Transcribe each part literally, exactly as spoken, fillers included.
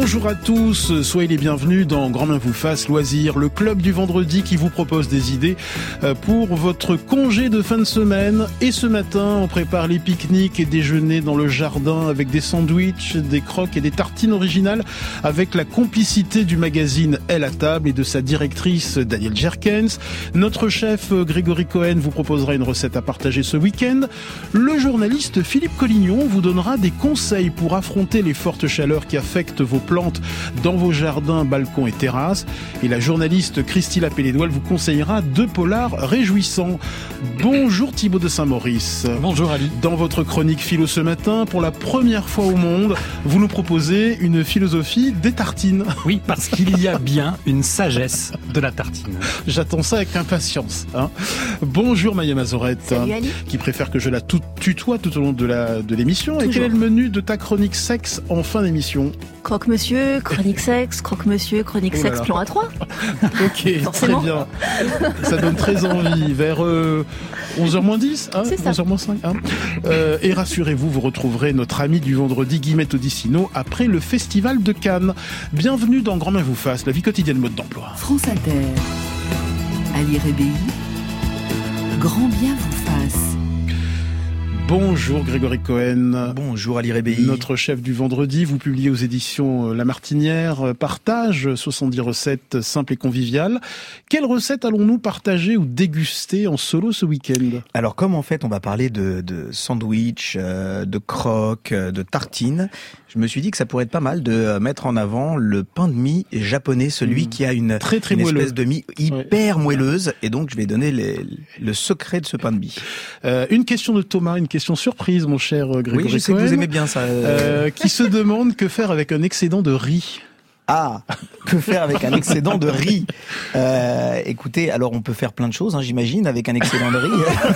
Bonjour à tous, soyez les bienvenus dans Grand Bien vous fasse Loisirs, le club du vendredi qui vous propose des idées pour votre congé de fin de semaine. Et ce matin, on prépare les pique-niques et déjeuners dans le jardin avec des sandwichs, des croques et des tartines originales avec la complicité du magazine Elle à table et de sa directrice Danielle Jerkens. Notre chef Grégory Cohen vous proposera une recette à partager ce week-end. Le journaliste Philippe Collignon vous donnera des conseils pour affronter les fortes chaleurs qui affectent vos plantes dans vos jardins, balcons et terrasses. Et la journaliste Christy Lapélédoile vous conseillera deux polars réjouissants. Bonjour Thibaut de Saint-Maurice. Bonjour Ali. Dans votre chronique philo ce matin, pour la première fois au monde, vous nous proposez une philosophie des tartines. Oui, parce qu'il y a bien une sagesse de la tartine. J'attends ça avec impatience. Hein. Bonjour Maya Mazorette. Salut Ali. Qui préfère que je la tout, tutoie tout au long de, la, de l'émission. Et quel est le menu de ta chronique sexe en fin d'émission ? Croque-monsieur, chronique sexe, croque-monsieur, chronique Oh là sexe, là. plan A trois. Ok, Forcément. très bien. Ça donne très envie. Vers euh, onze heures moins dix, hein, C'est ça. onze heures moins cinq. Hein. Euh, et rassurez-vous, vous retrouverez notre ami du vendredi, Guillemette Odissino, après le Festival de Cannes. Bienvenue dans Grand Bien vous fasse, la vie quotidienne mode d'emploi. France Inter, Ali Rébéi, Grand Bien vous fasse. Bonjour Grégory Cohen. Bonjour Ali Rébéi. Notre chef du vendredi, vous publiez aux éditions La Martinière, Partage, soixante-dix recettes simples et conviviales. Quelles recettes allons-nous partager ou déguster en solo ce week-end ? Alors comme en fait on va parler de, de sandwich, euh, de croques, euh, de tartines, je me suis dit que ça pourrait être pas mal de mettre en avant le pain de mie japonais, celui mmh. qui a une, très, très une moelleux. espèce de mie hyper ouais. moelleuse. Et donc je vais donner les, le secret de ce pain de mie. Euh, une question de Thomas, une question surprise mon cher Grégory Oui, je sais Cohen, que vous aimez bien ça. Euh, qui se demande que faire avec un excédent de riz. Ah, que faire avec un excédent de riz ? euh, Écoutez, alors on peut faire plein de choses, hein, j'imagine, avec un excédent de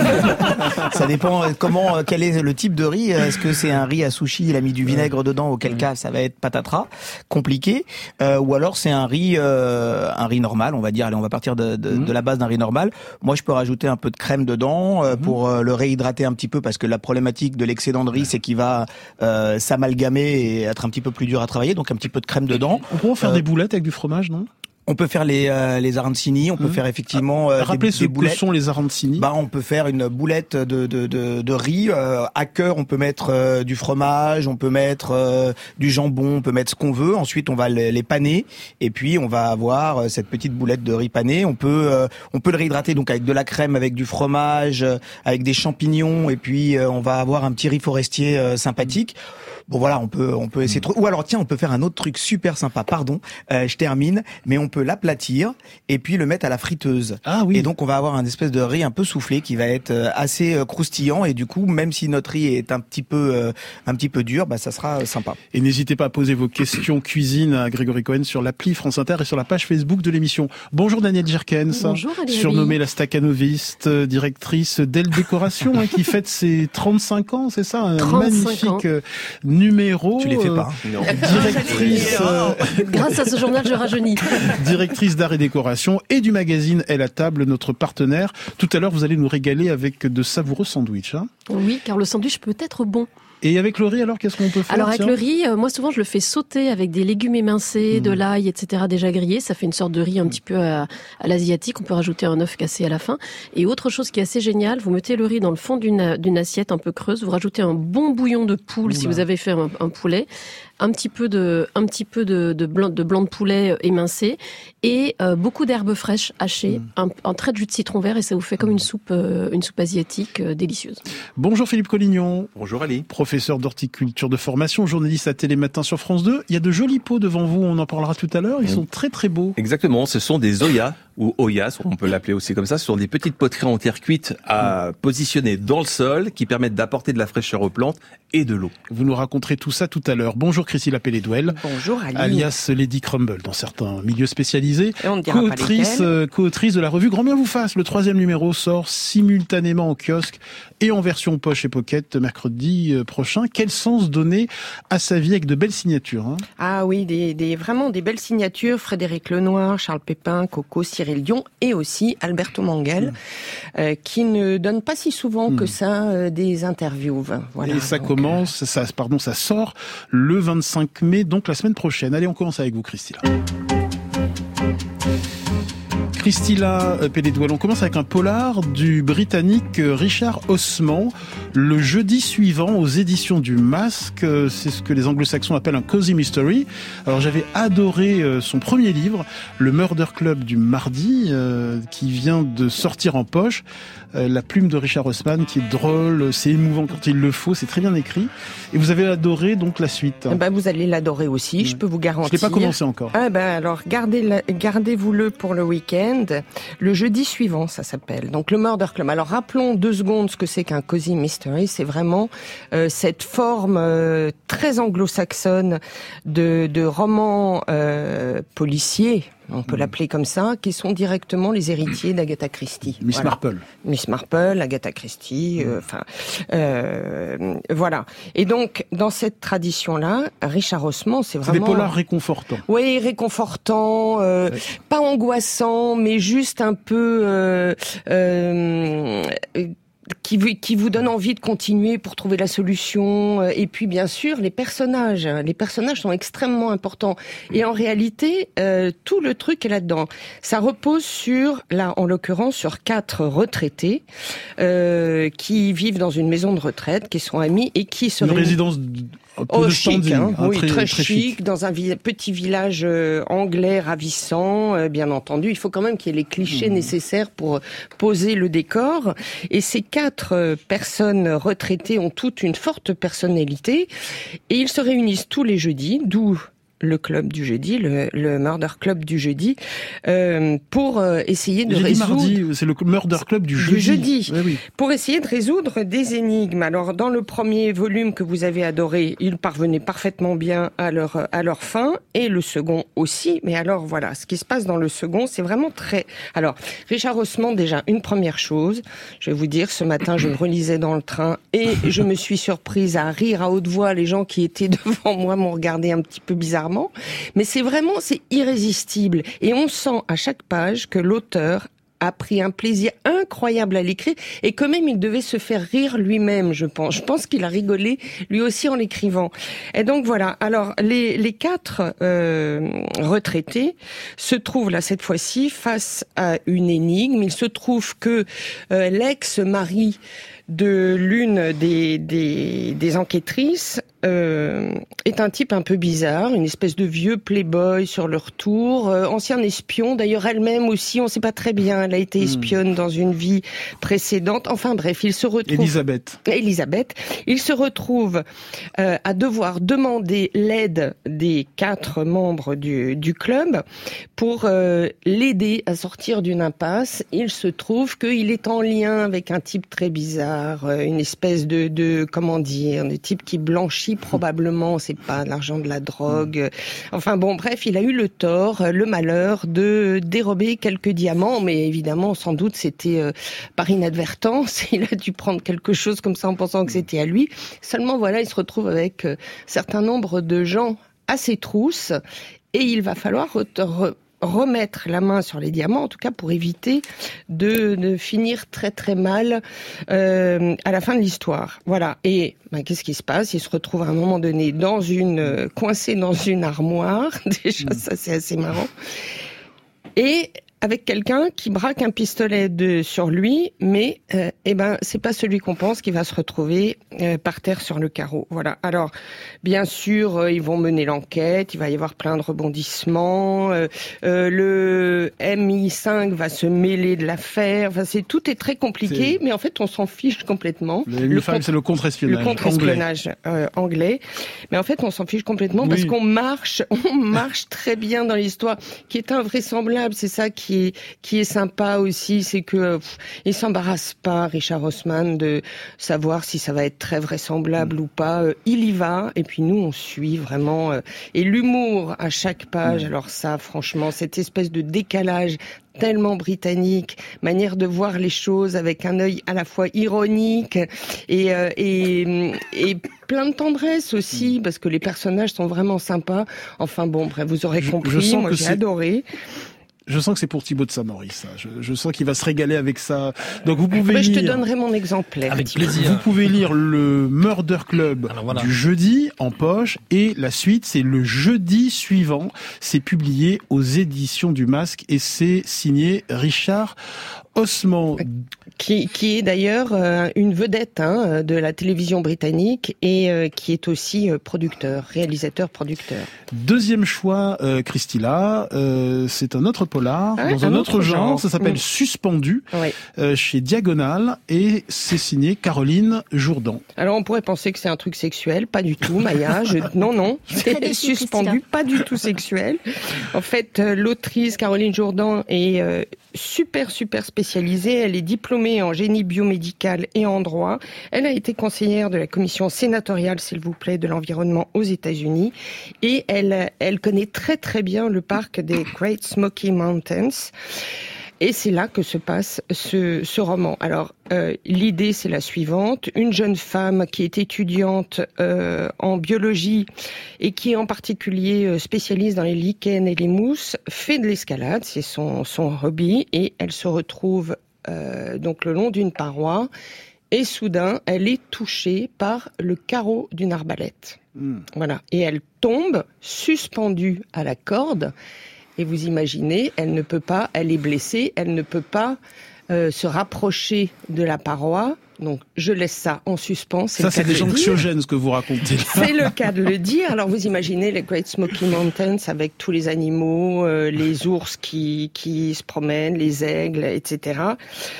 riz. Ça dépend comment, quel est le type de riz. Est-ce que c'est un riz à sushi, il a mis du vinaigre dedans, auquel cas ça va être patatras, compliqué. Euh, ou alors c'est un riz, euh, un riz normal, on va dire. Allez, on va partir de, de, mmh. de la base d'un riz normal. Moi, je peux rajouter un peu de crème dedans euh, mmh. pour euh, le réhydrater un petit peu, parce que la problématique de l'excédent de riz, c'est qu'il va euh, s'amalgamer et être un petit peu plus dur à travailler. Donc un petit peu de crème dedans. On peut faire euh, des boulettes avec du fromage, non ? On peut faire les euh, les arancini, on peut mmh. faire effectivement euh, Rappelez des, ce des que boulettes. sont les arancini. Bah on peut faire une boulette de de de, de riz euh, à cœur, on peut mettre euh, du fromage, on peut mettre euh, du jambon, on peut mettre ce qu'on veut. Ensuite on va les, les paner et puis on va avoir euh, cette petite boulette de riz pané. On peut euh, on peut le réhydrater donc avec de la crème, avec du fromage, euh, avec des champignons et puis euh, on va avoir un petit riz forestier euh, sympathique. Bon voilà, on peut on peut essayer de... ou alors tiens, on peut faire un autre truc super sympa. Pardon, euh, je termine, mais on peut l'aplatir et puis le mettre à la friteuse. Ah oui. Et donc on va avoir un espèce de riz un peu soufflé qui va être assez euh, croustillant et du coup, même si notre riz est un petit peu euh, un petit peu dur, bah ça sera sympa. Et n'hésitez pas à poser vos questions cuisine à Grégory Cohen sur l'appli France Inter et sur la page Facebook de l'émission. Bonjour Danielle Jerkens. Bonjour Ali. Surnommée la staccanoviste, directrice d'Elle Décoration, hein, qui fête ses trente-cinq ans, c'est ça, un magnifique ans. numéro. Tu les fais pas. Euh, non. Directrice. Euh, Grâce à ce journal, je rajeunis. Directrice d'art et décoration et du magazine Elle à table, notre partenaire. Tout à l'heure, vous allez nous régaler avec de savoureux sandwichs. Hein. Oui, car le sandwich peut être bon. Et avec le riz, alors, qu'est-ce qu'on peut faire ? Alors, avec tiens le riz, euh, moi, souvent, je le fais sauter avec des légumes émincés, mmh. de l'ail, et cetera, déjà grillés. Ça fait une sorte de riz un petit peu à, à l'asiatique. On peut rajouter un œuf cassé à la fin. Et autre chose qui est assez géniale, vous mettez le riz dans le fond d'une, d'une assiette un peu creuse. Vous rajoutez un bon bouillon de poule, Oula. si vous avez fait un, un poulet. Un petit peu de, un petit peu de, de blanc, de blanc de poulet émincé et euh, beaucoup d'herbes fraîches hachées, mmh. un, un trait de jus de citron vert et ça vous fait comme une soupe, euh, une soupe asiatique euh, délicieuse. Bonjour Philippe Collignon. Bonjour Ali. Professeur d'horticulture de formation, journaliste à Télématin sur France deux. Il y a de jolis pots devant vous, on en parlera tout à l'heure. Ils mmh. sont très très beaux. Exactement, ce sont des oyas ou oyas, on peut l'appeler aussi comme ça. Ce sont des petites poteries en terre cuite à mmh. positionner dans le sol qui permettent d'apporter de la fraîcheur aux plantes et de l'eau. Vous nous raconterez tout ça tout à l'heure. Bonjour Christy Lapélédoile. Bonjour Ali. Alias Lady Crumble dans certains milieux spécialisés. Et on ne dira co-autrice, pas euh, co-autrice de la revue Grand Bien vous fasse. Le troisième numéro sort simultanément en kiosque et en version poche et pocket mercredi prochain. Quel sens donner à sa vie avec de belles signatures, hein ? Ah oui, des, des, vraiment des belles signatures. Frédéric Lenoir, Charles Pépin, Coco, Cyril Dion et aussi Alberto Manguel, mmh. euh, qui ne donne pas si souvent mmh. que ça euh, des interviews. Voilà. Et ça donc, commence, ça, pardon, ça sort le vingt vingt-cinq mai, donc la semaine prochaine. Allez, on commence avec vous, Christilla. Christilla Pelledouel, on commence avec un polar du Britannique Richard Osman, le jeudi suivant aux éditions du Masque. C'est ce que les anglo-saxons appellent un cozy mystery. Alors j'avais adoré son premier livre, Le Murder Club du mardi, euh, qui vient de sortir en poche. Euh, la plume de Richard Osman qui est drôle, c'est émouvant quand il le faut, c'est très bien écrit. Et vous avez adoré donc la suite. Eh ben, vous allez l'adorer aussi, ouais. Je peux vous garantir. Je l'ai pas commencé encore. Ah ben alors gardez gardez-vous-le pour le week-end. Le jeudi suivant, ça s'appelle. Donc le Murder Club. Alors rappelons deux secondes ce que c'est qu'un cozy mystery. C'est vraiment euh, cette forme euh, très anglo-saxonne de, de romans euh, policiers. On peut mmh. l'appeler comme ça, qui sont directement les héritiers d'Agatha Christie. Miss voilà. Marple. Miss Marple, Agatha Christie, enfin, euh, euh, voilà. Et donc, dans cette tradition-là, Richard Osman, c'est vraiment... C'est des polars réconfortants. Oui, réconfortants, euh, ouais. pas angoissants, mais juste un peu... Euh, euh, Qui, qui vous donne envie de continuer pour trouver la solution. Et puis, bien sûr, les personnages. Les personnages sont extrêmement importants. Et en réalité, euh, tout le truc est là-dedans. Ça repose sur, là, en l'occurrence, sur quatre retraités euh, qui vivent dans une maison de retraite, qui sont amis et qui se Une réunissent... résidence... Oh, chic, hein, hein, oui, très, très, très chic, chic, dans un vi- petit village euh, anglais ravissant, euh, bien entendu. Il faut quand même qu'il y ait les clichés mmh. nécessaires pour poser le décor. Et ces quatre euh, personnes retraitées ont toutes une forte personnalité. Et ils se réunissent tous les jeudis, d'où le club du jeudi, le, le Murder Club du jeudi, euh, pour euh, essayer de J'ai résoudre... Dit mardi, c'est le Murder Club du jeudi. Du jeudi, oui, oui. Pour essayer de résoudre des énigmes. Alors, dans le premier volume que vous avez adoré, ils parvenaient parfaitement bien à leur, à leur fin, et le second aussi. Mais alors, voilà, ce qui se passe dans le second, c'est vraiment très... Alors, Richard Osman, déjà, une première chose, je vais vous dire, ce matin, je me relisais dans le train, et je me suis surprise à rire à haute voix. Les gens qui étaient devant moi m'ont regardé un petit peu bizarrement. Mais c'est vraiment, c'est irrésistible. Et on sent à chaque page que l'auteur a pris un plaisir incroyable à l'écrire et que même il devait se faire rire lui-même, je pense. Je pense qu'il a rigolé lui aussi en l'écrivant. Et donc voilà. Alors les, les quatre euh, retraités se trouvent là cette fois-ci face à une énigme. Il se trouve que euh, l'ex-mari de l'une des, des, des enquêtrices euh, est un type un peu bizarre, une espèce de vieux playboy sur le retour, euh, ancien espion, d'ailleurs elle-même aussi, on ne sait pas très bien, elle a été espionne mmh. dans une vie précédente, enfin bref, il se retrouve... Elisabeth. Elisabeth. Il se retrouve euh, à devoir demander l'aide des quatre membres du, du club pour euh, l'aider à sortir d'une impasse. Il se trouve qu'il est en lien avec un type très bizarre, une espèce de, de comment dire, de type qui blanchit probablement, c'est pas de l'argent, de la drogue. Enfin bon, bref, il a eu le tort, le malheur de dérober quelques diamants, mais évidemment, sans doute, c'était euh, par inadvertance. Il a dû prendre quelque chose comme ça en pensant que c'était à lui. Seulement, voilà, il se retrouve avec un euh, certain nombre de gens à ses trousses et il va falloir re- re- remettre la main sur les diamants, en tout cas pour éviter de, de finir très très mal euh, à la fin de l'histoire. Voilà. Et ben, qu'est-ce qui se passe ? Il se retrouve à un moment donné dans une euh, coincé dans une armoire. Déjà, ça c'est assez marrant. Et avec quelqu'un qui braque un pistolet de, sur lui, mais euh, eh ben c'est pas celui qu'on pense qui va se retrouver euh, par terre sur le carreau. Voilà. Alors, bien sûr, euh, ils vont mener l'enquête, il va y avoir plein de rebondissements, euh, euh, le M I cinq va se mêler de l'affaire, enfin, c'est, tout est très compliqué, c'est... mais en fait, on s'en fiche complètement. Le M I cinq, c'est le contre-espionnage, le contre-espionnage anglais. Euh, anglais. Mais en fait, on s'en fiche complètement oui. parce qu'on marche, on marche très bien dans l'histoire, qui est invraisemblable, c'est ça qui Qui est, qui est sympa aussi, c'est que pff, il s'embarrasse pas, Richard Osman, de savoir si ça va être très vraisemblable mmh. ou pas. Euh, il y va, et puis nous, on suit vraiment. Euh, et l'humour à chaque page, mmh. alors ça, franchement, cette espèce de décalage tellement britannique, manière de voir les choses avec un œil à la fois ironique et, euh, et, et plein de tendresse aussi, parce que les personnages sont vraiment sympas. Enfin bon, bref, vous aurez compris, je, je moi j'ai c'est... adoré. Je sens que c'est pour Thibaut de Saint-Maurice. Ça. Je, je sens qu'il va se régaler avec ça. Donc vous pouvez bah, lire. Je te donnerai mon exemplaire. Avec Thibaut. plaisir. Vous pouvez lire le Murder Club Alors, voilà. du jeudi en poche et la suite c'est le jeudi suivant. C'est publié aux éditions du Masque et c'est signé Richard Osman. Qui, qui est d'ailleurs euh, une vedette hein, de la télévision britannique et euh, qui est aussi euh, producteur, réalisateur-producteur. Deuxième choix, euh, Christilla, euh, c'est un autre polar Ah, dans un, un autre, autre genre. genre. Ça s'appelle Mm. Suspendu Ouais. euh, chez Diagonale et c'est signé Caroline Jourdan. Alors on pourrait penser que c'est un truc sexuel, pas du tout, Maya. Je... Non, non, c'est déçue, suspendu, Christina. pas du tout sexuel. En fait, euh, l'autrice Caroline Jourdan est euh, super, super spécialisée. Elle est diplômée en génie biomédical et en droit. Elle a été conseillère de la commission sénatoriale, s'il vous plaît, de l'environnement aux États-Unis. Et elle, elle connaît très, très bien le parc des Great Smoky Mountains. Et c'est là que se passe ce, ce roman. Alors, euh, l'idée, c'est la suivante. Une jeune femme qui est étudiante euh, en biologie et qui est en particulier euh, spécialiste dans les lichens et les mousses, fait de l'escalade, c'est son, son hobby, et elle se retrouve euh, donc le long d'une paroi, et soudain, elle est touchée par le carreau d'une arbalète. Mm. Voilà. Et elle tombe, suspendue à la corde. Et vous imaginez, elle ne peut pas, elle est blessée, elle ne peut pas euh, se rapprocher de la paroi. Donc, je laisse ça en suspens. C'est Ça, le c'est cas de des le dire. anxiogènes ce que vous racontez. C'est le cas de le dire. Alors, vous imaginez les Great Smoky Mountains avec tous les animaux, euh, les ours qui, qui se promènent, les aigles, et cetera.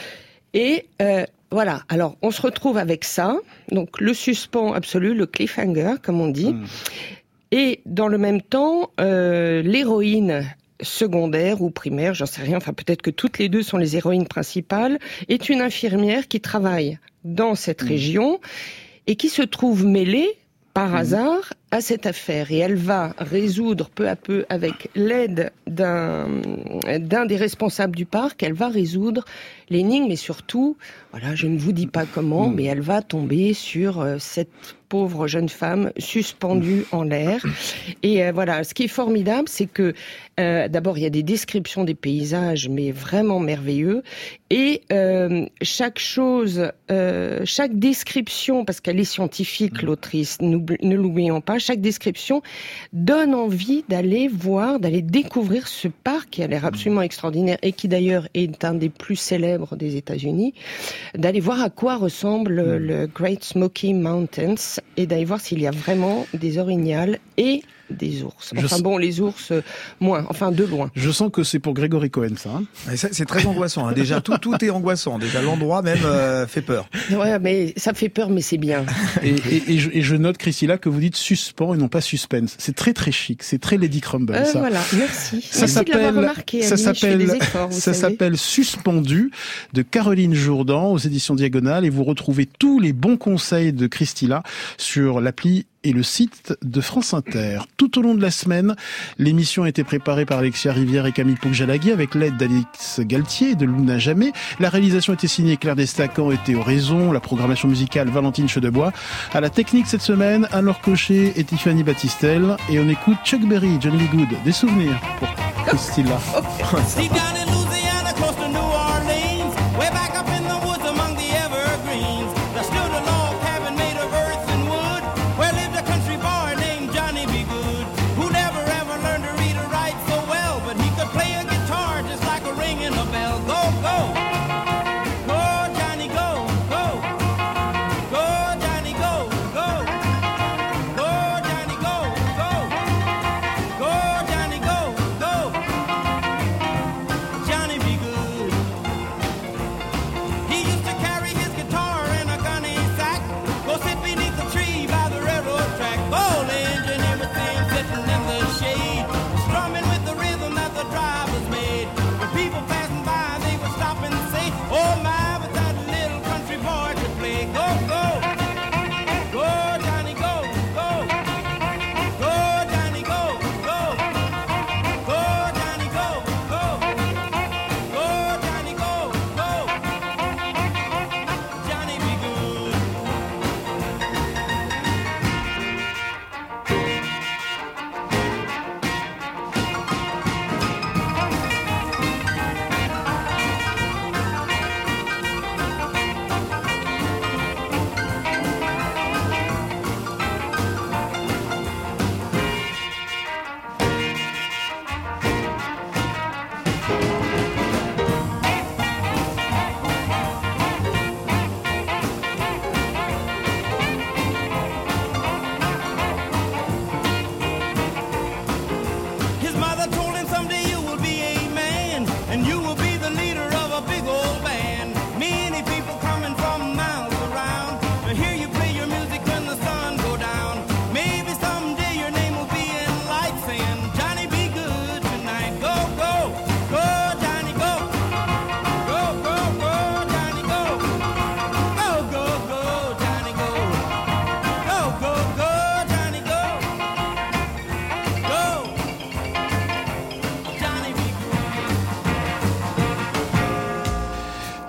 Et euh, voilà. Alors, on se retrouve avec ça. Donc, le suspens absolu, le cliffhanger, comme on dit. Mm. Et dans le même temps, euh, l'héroïne secondaire ou primaire, j'en sais rien, enfin peut-être que toutes les deux sont les héroïnes principales, est une infirmière qui travaille dans cette mmh. région et qui se trouve mêlée par mmh. hasard à cette affaire. Et elle va résoudre peu à peu, avec l'aide d'un, d'un des responsables du parc, elle va résoudre l'énigme, mais surtout, voilà, je ne vous dis pas comment, mmh. mais elle va tomber sur euh, cette pauvre jeune femme suspendue en l'air. Et euh, voilà, ce qui est formidable, c'est que euh, d'abord, il y a des descriptions des paysages, mais vraiment merveilleux. Et euh, chaque chose, euh, chaque description, parce qu'elle est scientifique, l'autrice, ne l'oublions pas, chaque description donne envie d'aller voir, d'aller découvrir ce parc qui a l'air absolument extraordinaire et qui d'ailleurs est un des plus célèbres des États-Unis, d'aller voir à quoi ressemble le, le Great Smoky Mountains et d'aller voir s'il y a vraiment des orignals et des ours. Enfin Je... bon, les ours, moins, enfin de loin. Je sens que c'est pour Grégory Cohen, ça. Hein c'est, c'est très angoissant. Hein. Déjà, tout, tout est angoissant. Déjà, l'endroit même euh, fait peur. Ouais, mais ça fait peur, mais c'est bien. Et, et, et, je, et je note, Christilla, que vous dites suspens et non pas suspense. C'est très très chic. C'est très Lady Crumble, euh, ça. Voilà, merci. Ça merci s'appelle, de l'avoir remarqué, ça Annie, s'appelle, je fais des efforts, vous ça savez. s'appelle Suspendu de Caroline Jourdan aux éditions Diagonale et vous retrouvez tous les bons conseils de Christilla sur l'appli et le site de France Inter. Tout au long de la semaine, l'émission a été préparée par Alexia Rivière et Camille Poucjalagui avec l'aide d'Alix Galtier et de Luna Jamais. La réalisation était signée Claire Destacan et Théo Raison, la programmation musicale Valentine Chedebois. À la technique cette semaine, Anne-Laure Cochet et Tiffany Battistel. Et on écoute Chuck Berry, Johnny B. Good. Des souvenirs pour Christilla.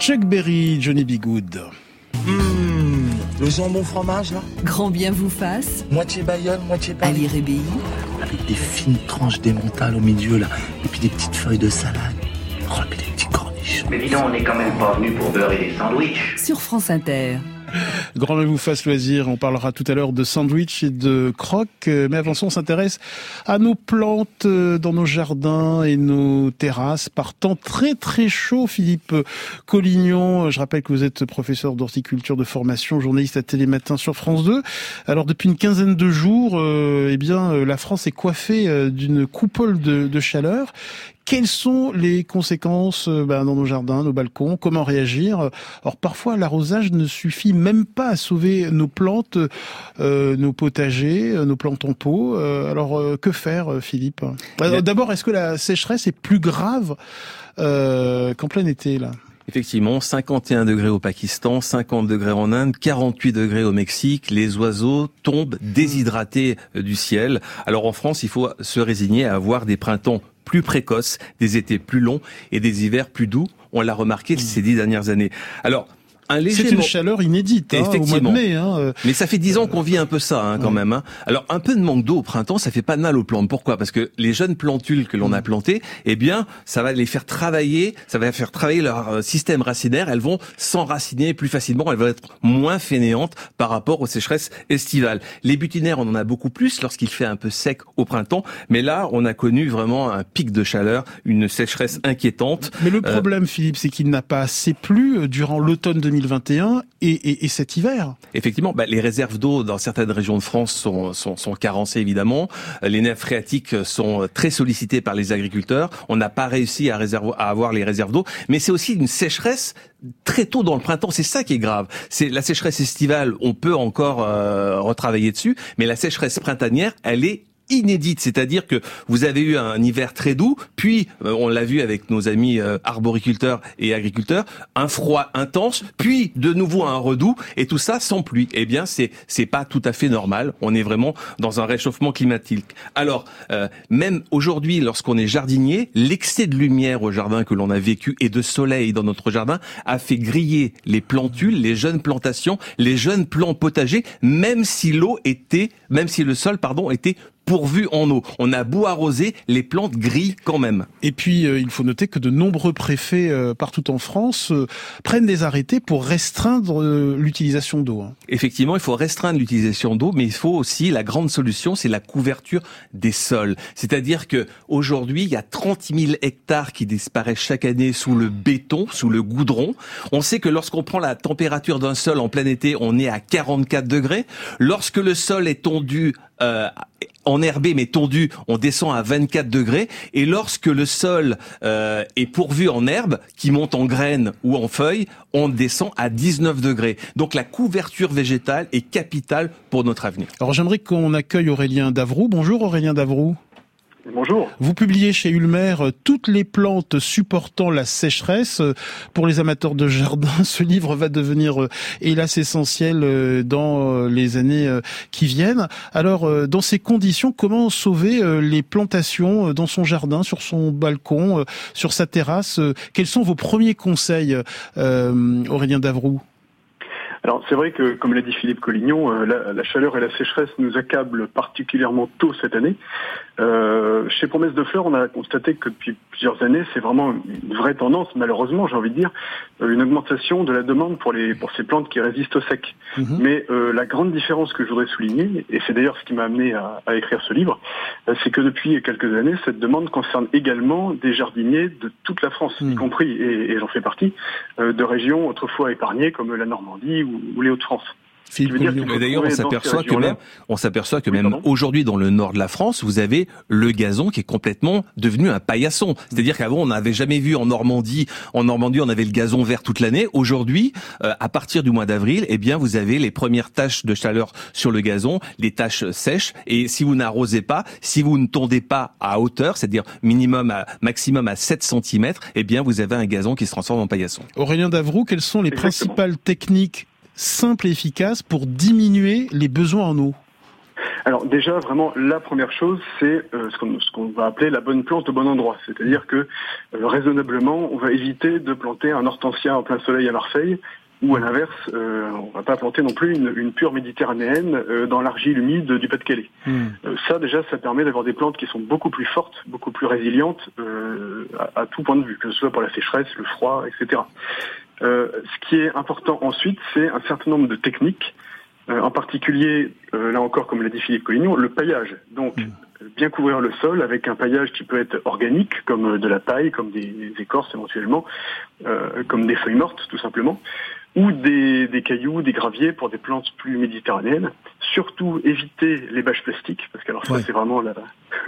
Chuck Berry, Johnny B. Good. Mmh, le jambon fromage, là. Grand bien vous fasse. Moitié Bayonne, moitié Paris. À l'I R B I. Avec des fines tranches d'émental au milieu, là. Et puis des petites feuilles de salade. Oh, et puis des petits cornichons. Mais dis donc, on n'est quand même pas venu pour beurrer des sandwichs. Sur France Inter. Grand bien vous fasse loisir, on parlera tout à l'heure de sandwich et de croque, mais avant ça on s'intéresse à nos plantes dans nos jardins et nos terrasses par temps très très chaud. Philippe Collignon, je rappelle que vous êtes professeur d'horticulture de formation, journaliste à Télématin sur France deux. Alors depuis une quinzaine de jours, euh, eh bien la France est coiffée d'une coupole de, de chaleur. Quelles sont les conséquences ben, dans nos jardins, nos balcons? Comment réagir? Alors parfois l'arrosage ne suffit même pas à sauver nos plantes, euh, nos potagers, nos plantes en pot. Euh, alors euh, que faire, Philippe? Alors, d'abord, est-ce que la sécheresse est plus grave euh, qu'en plein été là? Effectivement, cinquante et un degrés au Pakistan, cinquante degrés en Inde, quarante-huit degrés au Mexique. Les oiseaux tombent déshydratés du ciel. Alors en France, il faut se résigner à avoir des printemps plus précoces, des étés plus longs et des hivers plus doux. On l'a remarqué ces dix dernières années. Alors, un léger c'est une chaleur inédite, hein, au mois de mai. Hein. Mais ça fait dix ans qu'on vit un peu ça, hein, quand ouais. même. Hein. Alors, un peu de manque d'eau au printemps, ça fait pas de mal aux plantes. Pourquoi? Parce que les jeunes plantules que l'on a plantées, eh bien, ça va les faire travailler, ça va faire travailler leur système racinaire. Elles vont s'enraciner plus facilement, elles vont être moins fainéantes par rapport aux sécheresses estivales. Les butinaires, on en a beaucoup plus lorsqu'il fait un peu sec au printemps. Mais là, on a connu vraiment un pic de chaleur, une sécheresse inquiétante. Mais le problème, euh, Philippe, c'est qu'il n'a pas assez plu durant l'automne deux mille vingt et un et, et, et cet hiver. Effectivement, bah, les réserves d'eau dans certaines régions de France sont, sont, sont carencées évidemment. Les nappes phréatiques sont très sollicitées par les agriculteurs. On n'a pas réussi à, réservo- à avoir les réserves d'eau, mais c'est aussi une sécheresse très tôt dans le printemps. C'est ça qui est grave. C'est la sécheresse estivale, on peut encore euh, retravailler dessus, mais la sécheresse printanière, elle est inédite, c'est-à-dire que vous avez eu un hiver très doux, puis euh, on l'a vu avec nos amis euh, arboriculteurs et agriculteurs, un froid intense, puis de nouveau un redoux, et tout ça sans pluie. Eh bien, c'est c'est pas tout à fait normal. On est vraiment dans un réchauffement climatique. Alors, euh, même aujourd'hui, lorsqu'on est jardinier, l'excès de lumière au jardin que l'on a vécu et de soleil dans notre jardin a fait griller les plantules, les jeunes plantations, les jeunes plants potagers, même si l'eau était, même si le sol, pardon, était pourvu en eau. On a beau arroser, les plantes grillent quand même. Et puis, euh, il faut noter que de nombreux préfets euh, partout en France euh, prennent des arrêtés pour restreindre euh, l'utilisation d'eau. Hein. Effectivement, il faut restreindre l'utilisation d'eau, mais il faut aussi, la grande solution, c'est la couverture des sols. C'est-à-dire que aujourd'hui, il y a trente mille hectares qui disparaissent chaque année sous le béton, sous le goudron. On sait que lorsqu'on prend la température d'un sol en plein été, on est à quarante-quatre degrés. Lorsque le sol est tondu, euh, enherbé mais tondu, on descend à vingt-quatre degrés. Et lorsque le sol euh, est pourvu en herbe, qui monte en graines ou en feuilles, on descend à dix-neuf degrés. Donc la couverture végétale est capitale pour notre avenir. Alors j'aimerais qu'on accueille Aurélien Davroux. Bonjour Aurélien Davroux. Bonjour. Vous publiez chez Ulmer toutes les plantes supportant la sécheresse. Pour les amateurs de jardin, ce livre va devenir hélas essentiel dans les années qui viennent. Alors, dans ces conditions, comment sauver les plantations dans son jardin, sur son balcon, sur sa terrasse? Quels sont vos premiers conseils, Aurélien Davroux? Alors c'est vrai que, comme l'a dit Philippe Collignon, euh, la, la chaleur et la sécheresse nous accablent particulièrement tôt cette année. Euh, chez Promesse de Fleurs, on a constaté que depuis plusieurs années, c'est vraiment une vraie tendance, malheureusement, j'ai envie de dire, euh, une augmentation de la demande pour les pour ces plantes qui résistent au sec. Mmh. Mais euh, la grande différence que je voudrais souligner, et c'est d'ailleurs ce qui m'a amené à, à écrire ce livre, euh, c'est que depuis quelques années, cette demande concerne également des jardiniers de toute la France, mmh. y compris, et, et j'en fais partie, euh, de régions autrefois épargnées comme la Normandie ou, ou les Hauts-de-France. Mais d'ailleurs, on s'aperçoit que même, on s'aperçoit que oui, même aujourd'hui, dans le nord de la France, vous avez le gazon qui est complètement devenu un paillasson. C'est-à-dire qu'avant, on n'avait jamais vu en Normandie, en Normandie, on avait le gazon vert toute l'année. Aujourd'hui, euh, à partir du mois d'avril, eh bien, vous avez les premières taches de chaleur sur le gazon, les taches sèches. Et si vous n'arrosez pas, si vous ne tondez pas à hauteur, c'est-à-dire minimum à, maximum à sept centimètres, eh bien, vous avez un gazon qui se transforme en paillasson. Aurélien Davroux, quelles sont les Exactement. principales techniques simple et efficace pour diminuer les besoins en eau? Alors déjà, vraiment, la première chose, c'est euh, ce, qu'on, ce qu'on va appeler la bonne plante au bon endroit. C'est-à-dire que, euh, raisonnablement, on va éviter de planter un hortensia en plein soleil à Marseille, ou à l'inverse, euh, on va pas planter non plus une, une pure méditerranéenne euh, dans l'argile humide du Pas-de-Calais. Mmh. Euh, ça, déjà, ça permet d'avoir des plantes qui sont beaucoup plus fortes, beaucoup plus résilientes euh, à, à tout point de vue, que ce soit pour la sécheresse, le froid, et cetera. Euh, ce qui est important ensuite, c'est un certain nombre de techniques, euh, en particulier, euh, là encore, comme l'a dit Philippe Collignon, le paillage. Donc, mmh. bien couvrir le sol avec un paillage qui peut être organique, comme de la paille, comme des, des écorces éventuellement, euh, comme des feuilles mortes, tout simplement, ou des, des cailloux, des graviers pour des plantes plus méditerranéennes. Surtout éviter les bâches plastiques, parce que alors ça ouais. c'est vraiment la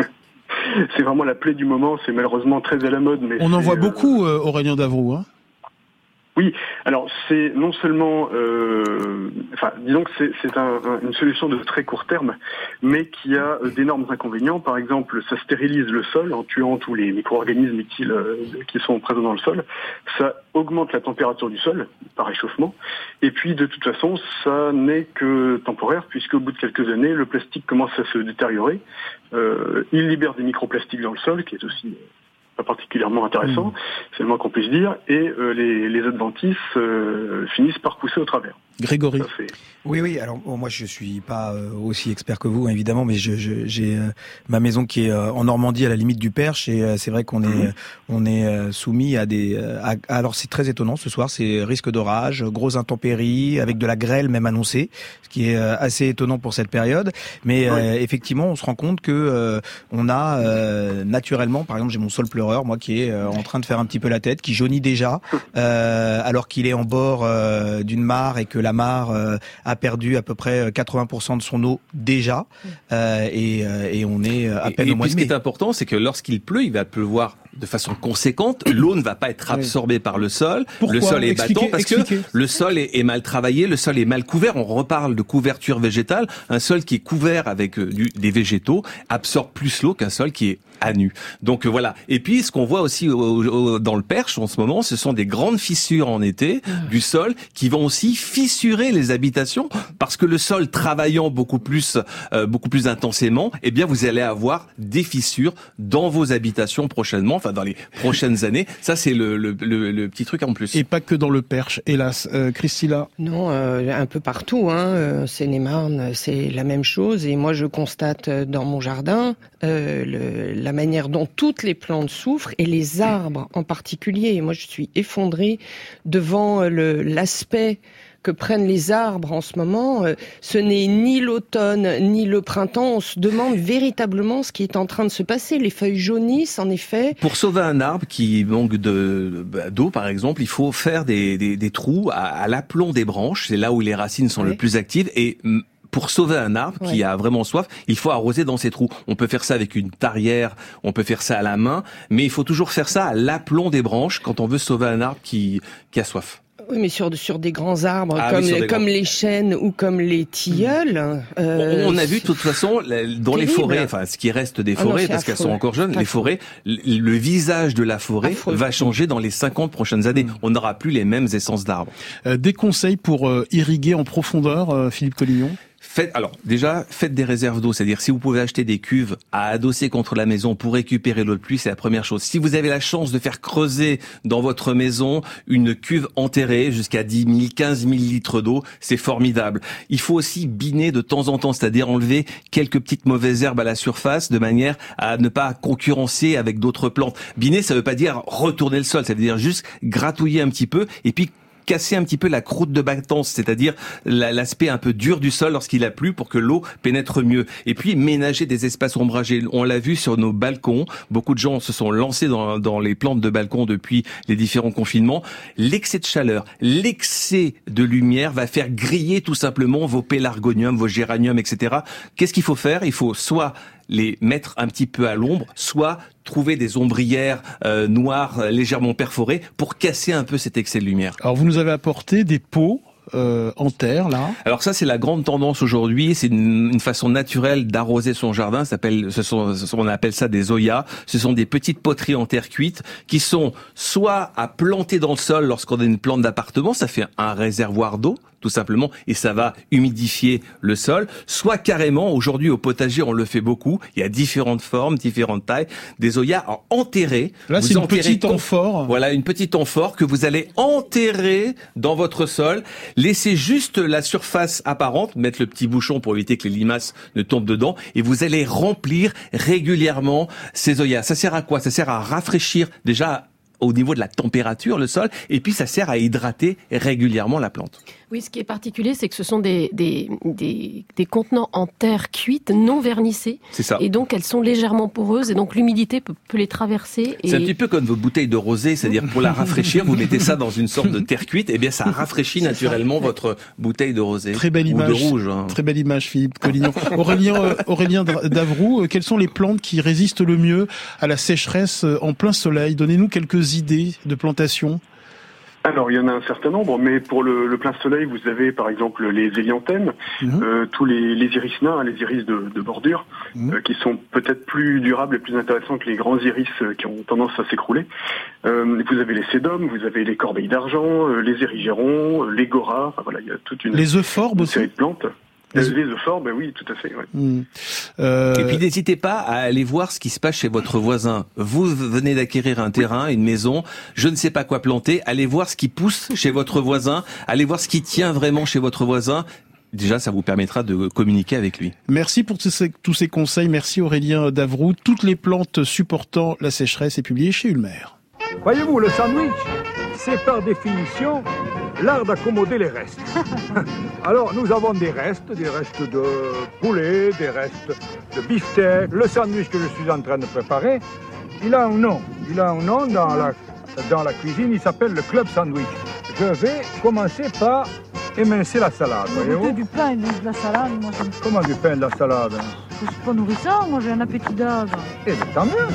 c'est vraiment la plaie du moment, c'est malheureusement très à la mode. Mais on en voit beaucoup, euh, Aurélien Davroux, hein. Oui, alors c'est non seulement, euh, enfin, disons que c'est, c'est un, un, une solution de très court terme, mais qui a euh, d'énormes inconvénients. Par exemple, ça stérilise le sol en tuant tous les micro-organismes utiles euh, qui sont présents dans le sol. Ça augmente la température du sol par réchauffement. Et puis, de toute façon, ça n'est que temporaire, puisqu'au bout de quelques années, le plastique commence à se détériorer. Euh, il libère des microplastiques dans le sol, qui est aussi pas particulièrement intéressant, mmh. c'est le moins qu'on puisse dire, et euh, les, les adventices euh, finissent par pousser au travers. Grégory. Ça fait... Oui, oui. Alors bon, moi, je suis pas euh, aussi expert que vous, évidemment, mais je, je, j'ai euh, ma maison qui est euh, en Normandie, à la limite du Perche, et euh, c'est vrai qu'on est, mmh. on est euh, soumis à des. Euh, à, alors, c'est très étonnant ce soir. C'est risque d'orage, grosses intempéries, avec de la grêle même annoncée, ce qui est euh, assez étonnant pour cette période. Mais oui. euh, effectivement, on se rend compte que euh, on a euh, naturellement, par exemple, j'ai mon sol pleureur, moi, qui est euh, en train de faire un petit peu la tête, qui jaunit déjà, euh, alors qu'il est en bord euh, d'une mare et que la mare euh, a perdu à peu près quatre-vingts pour cent de son eau déjà, euh, et, euh, et on est à peine et, au mois de mai. Ce qui est important, c'est que lorsqu'il pleut, il va pleuvoir de façon conséquente. L'eau ne va pas être absorbée oui. par le sol. Pourquoi ? Le sol est expliquez, battant parce expliquez. que le sol est, est mal travaillé, le sol est mal couvert. On reparle de couverture végétale. Un sol qui est couvert avec euh, du, des végétaux absorbe plus l'eau qu'un sol qui est à nu. Donc euh, voilà. Et puis ce qu'on voit aussi au, au, dans le Perche en ce moment, ce sont des grandes fissures en été mmh. du sol qui vont aussi fissurer les habitations parce que le sol travaillant beaucoup plus, euh, beaucoup plus intensément, eh bien vous allez avoir des fissures dans vos habitations prochainement. Enfin, dans les prochaines années. Ça, c'est le, le, le, le petit truc en plus. Et pas que dans le Perche, hélas. Euh, Christilla ? Non, euh, un peu partout. Hein. Euh, Seine-et-Marne, c'est la même chose. Et moi, je constate dans mon jardin euh, le, la manière dont toutes les plantes souffrent, et les arbres en particulier. Et moi, je suis effondrée devant le, l'aspect que prennent les arbres en ce moment. Ce n'est ni l'automne ni le printemps. On se demande véritablement ce qui est en train de se passer. Les feuilles jaunissent, en effet. Pour sauver un arbre qui manque de, d'eau, par exemple, il faut faire des, des, des trous à, à l'aplomb des branches. C'est là où les racines sont ouais. le plus actives. Et pour sauver un arbre ouais. qui a vraiment soif, il faut arroser dans ces trous. On peut faire ça avec une tarière, on peut faire ça à la main, mais il faut toujours faire ça à l'aplomb des branches quand on veut sauver un arbre qui, qui a soif. Oui, mais sur, sur des grands arbres, ah, comme, oui, les, comme les chênes ou comme les tilleuls. Euh, on a vu de toute façon, dans terrible. les forêts, enfin ce qui reste des forêts, ah non, parce affreux. qu'elles sont encore jeunes, affreux. les forêts, le visage de la forêt affreux. va changer dans les cinquante prochaines années. Mmh. On n'aura plus les mêmes essences d'arbres. Euh, des conseils pour euh, irriguer en profondeur, euh, Philippe Collignon ? Faites, alors, déjà, faites des réserves d'eau. C'est-à-dire, si vous pouvez acheter des cuves à adosser contre la maison pour récupérer l'eau de pluie, c'est la première chose. Si vous avez la chance de faire creuser dans votre maison une cuve enterrée jusqu'à dix mille, quinze mille litres d'eau, c'est formidable. Il faut aussi biner de temps en temps, c'est-à-dire enlever quelques petites mauvaises herbes à la surface de manière à ne pas concurrencer avec d'autres plantes. Biner, ça veut pas dire retourner le sol, ça veut dire juste gratouiller un petit peu et puis casser un petit peu la croûte de battance, c'est-à-dire l'aspect un peu dur du sol lorsqu'il a plu pour que l'eau pénètre mieux. Et puis ménager des espaces ombragés. On l'a vu sur nos balcons. Beaucoup de gens se sont lancés dans, dans les plantes de balcon depuis les différents confinements. L'excès de chaleur, l'excès de lumière va faire griller tout simplement vos pélargoniums, vos géraniums, et cetera. Qu'est-ce qu'il faut faire ? Il faut soit les mettre un petit peu à l'ombre, soit trouver des ombrières euh, noires euh, légèrement perforées pour casser un peu cet excès de lumière. Alors vous nous avez apporté des pots euh, en terre là. Alors ça c'est la grande tendance aujourd'hui, c'est une, une façon naturelle d'arroser son jardin, ça s'appelle, ce sont, on appelle ça des oyas. Ce sont des petites poteries en terre cuite qui sont soit à planter dans le sol lorsqu'on a une plante d'appartement, ça fait un réservoir d'eau tout simplement, et ça va humidifier le sol. Soit carrément, aujourd'hui au potager, on le fait beaucoup, il y a différentes formes, différentes tailles, des Zoyas enterrés. Là, vous c'est une enterrez petite com- amphore. Voilà, une petite amphore que vous allez enterrer dans votre sol. Laissez juste la surface apparente, mettre le petit bouchon pour éviter que les limaces ne tombent dedans, et vous allez remplir régulièrement ces Zoyas. Ça sert à quoi? Ça sert à rafraîchir déjà au niveau de la température le sol, et puis ça sert à hydrater régulièrement la plante. Oui, ce qui est particulier, c'est que ce sont des, des, des, des contenants en terre cuite, non vernissés. C'est ça. Et donc, elles sont légèrement poreuses, et donc l'humidité peut, peut les traverser. Et... C'est un petit peu comme vos bouteilles de rosé, c'est-à-dire pour la rafraîchir, vous mettez ça dans une sorte de terre cuite, et bien ça rafraîchit naturellement votre bouteille de rosé. Très belle ou image. de rouge. Hein. Très belle image, Philippe Collignon. Aurélien, euh, Aurélien Davroux, euh, quelles sont les plantes qui résistent le mieux à la sécheresse euh, en plein soleil? Donnez-nous quelques idées de plantation. Alors, il y en a un certain nombre, mais pour le, le plein soleil, vous avez par exemple les hélianthèmes, mmh. euh, tous les, les iris nains, les iris de, de bordure, mmh. euh, qui sont peut-être plus durables et plus intéressants que les grands iris euh, qui ont tendance à s'écrouler. Euh, vous avez les sédums, vous avez les corbeilles d'argent, euh, les érigérons, euh, les goras, enfin voilà, il y a toute une, les euphorbes une aussi. série de plantes. Les, les euphorbes, ben oui, tout à fait. Ouais. Mmh. Euh... Et puis n'hésitez pas à aller voir ce qui se passe chez votre voisin. Vous venez d'acquérir un terrain, une maison, je ne sais pas quoi planter, allez voir ce qui pousse chez votre voisin, allez voir ce qui tient vraiment chez votre voisin. Déjà, ça vous permettra de communiquer avec lui. Merci pour tous ces, tous ces conseils. Merci Aurélien Davroux. Toutes les plantes supportant la sécheresse est publiée chez Ulmer. Voyez-vous, le sandwich, c'est par définition l'art d'accommoder les restes. Alors, nous avons des restes, des restes de poulet, des restes de beefsteak. Le sandwich que je suis en train de préparer, il a un nom. Il a un nom dans la, dans la cuisine, il s'appelle le club sandwich. Je vais commencer par émincer la salade, voyez-vous. Du pain et de la salade, moi. Je... Comment du pain et de la salade? C'est pas nourrissant, moi j'ai un appétit d'âge. Eh bien, tant mieux.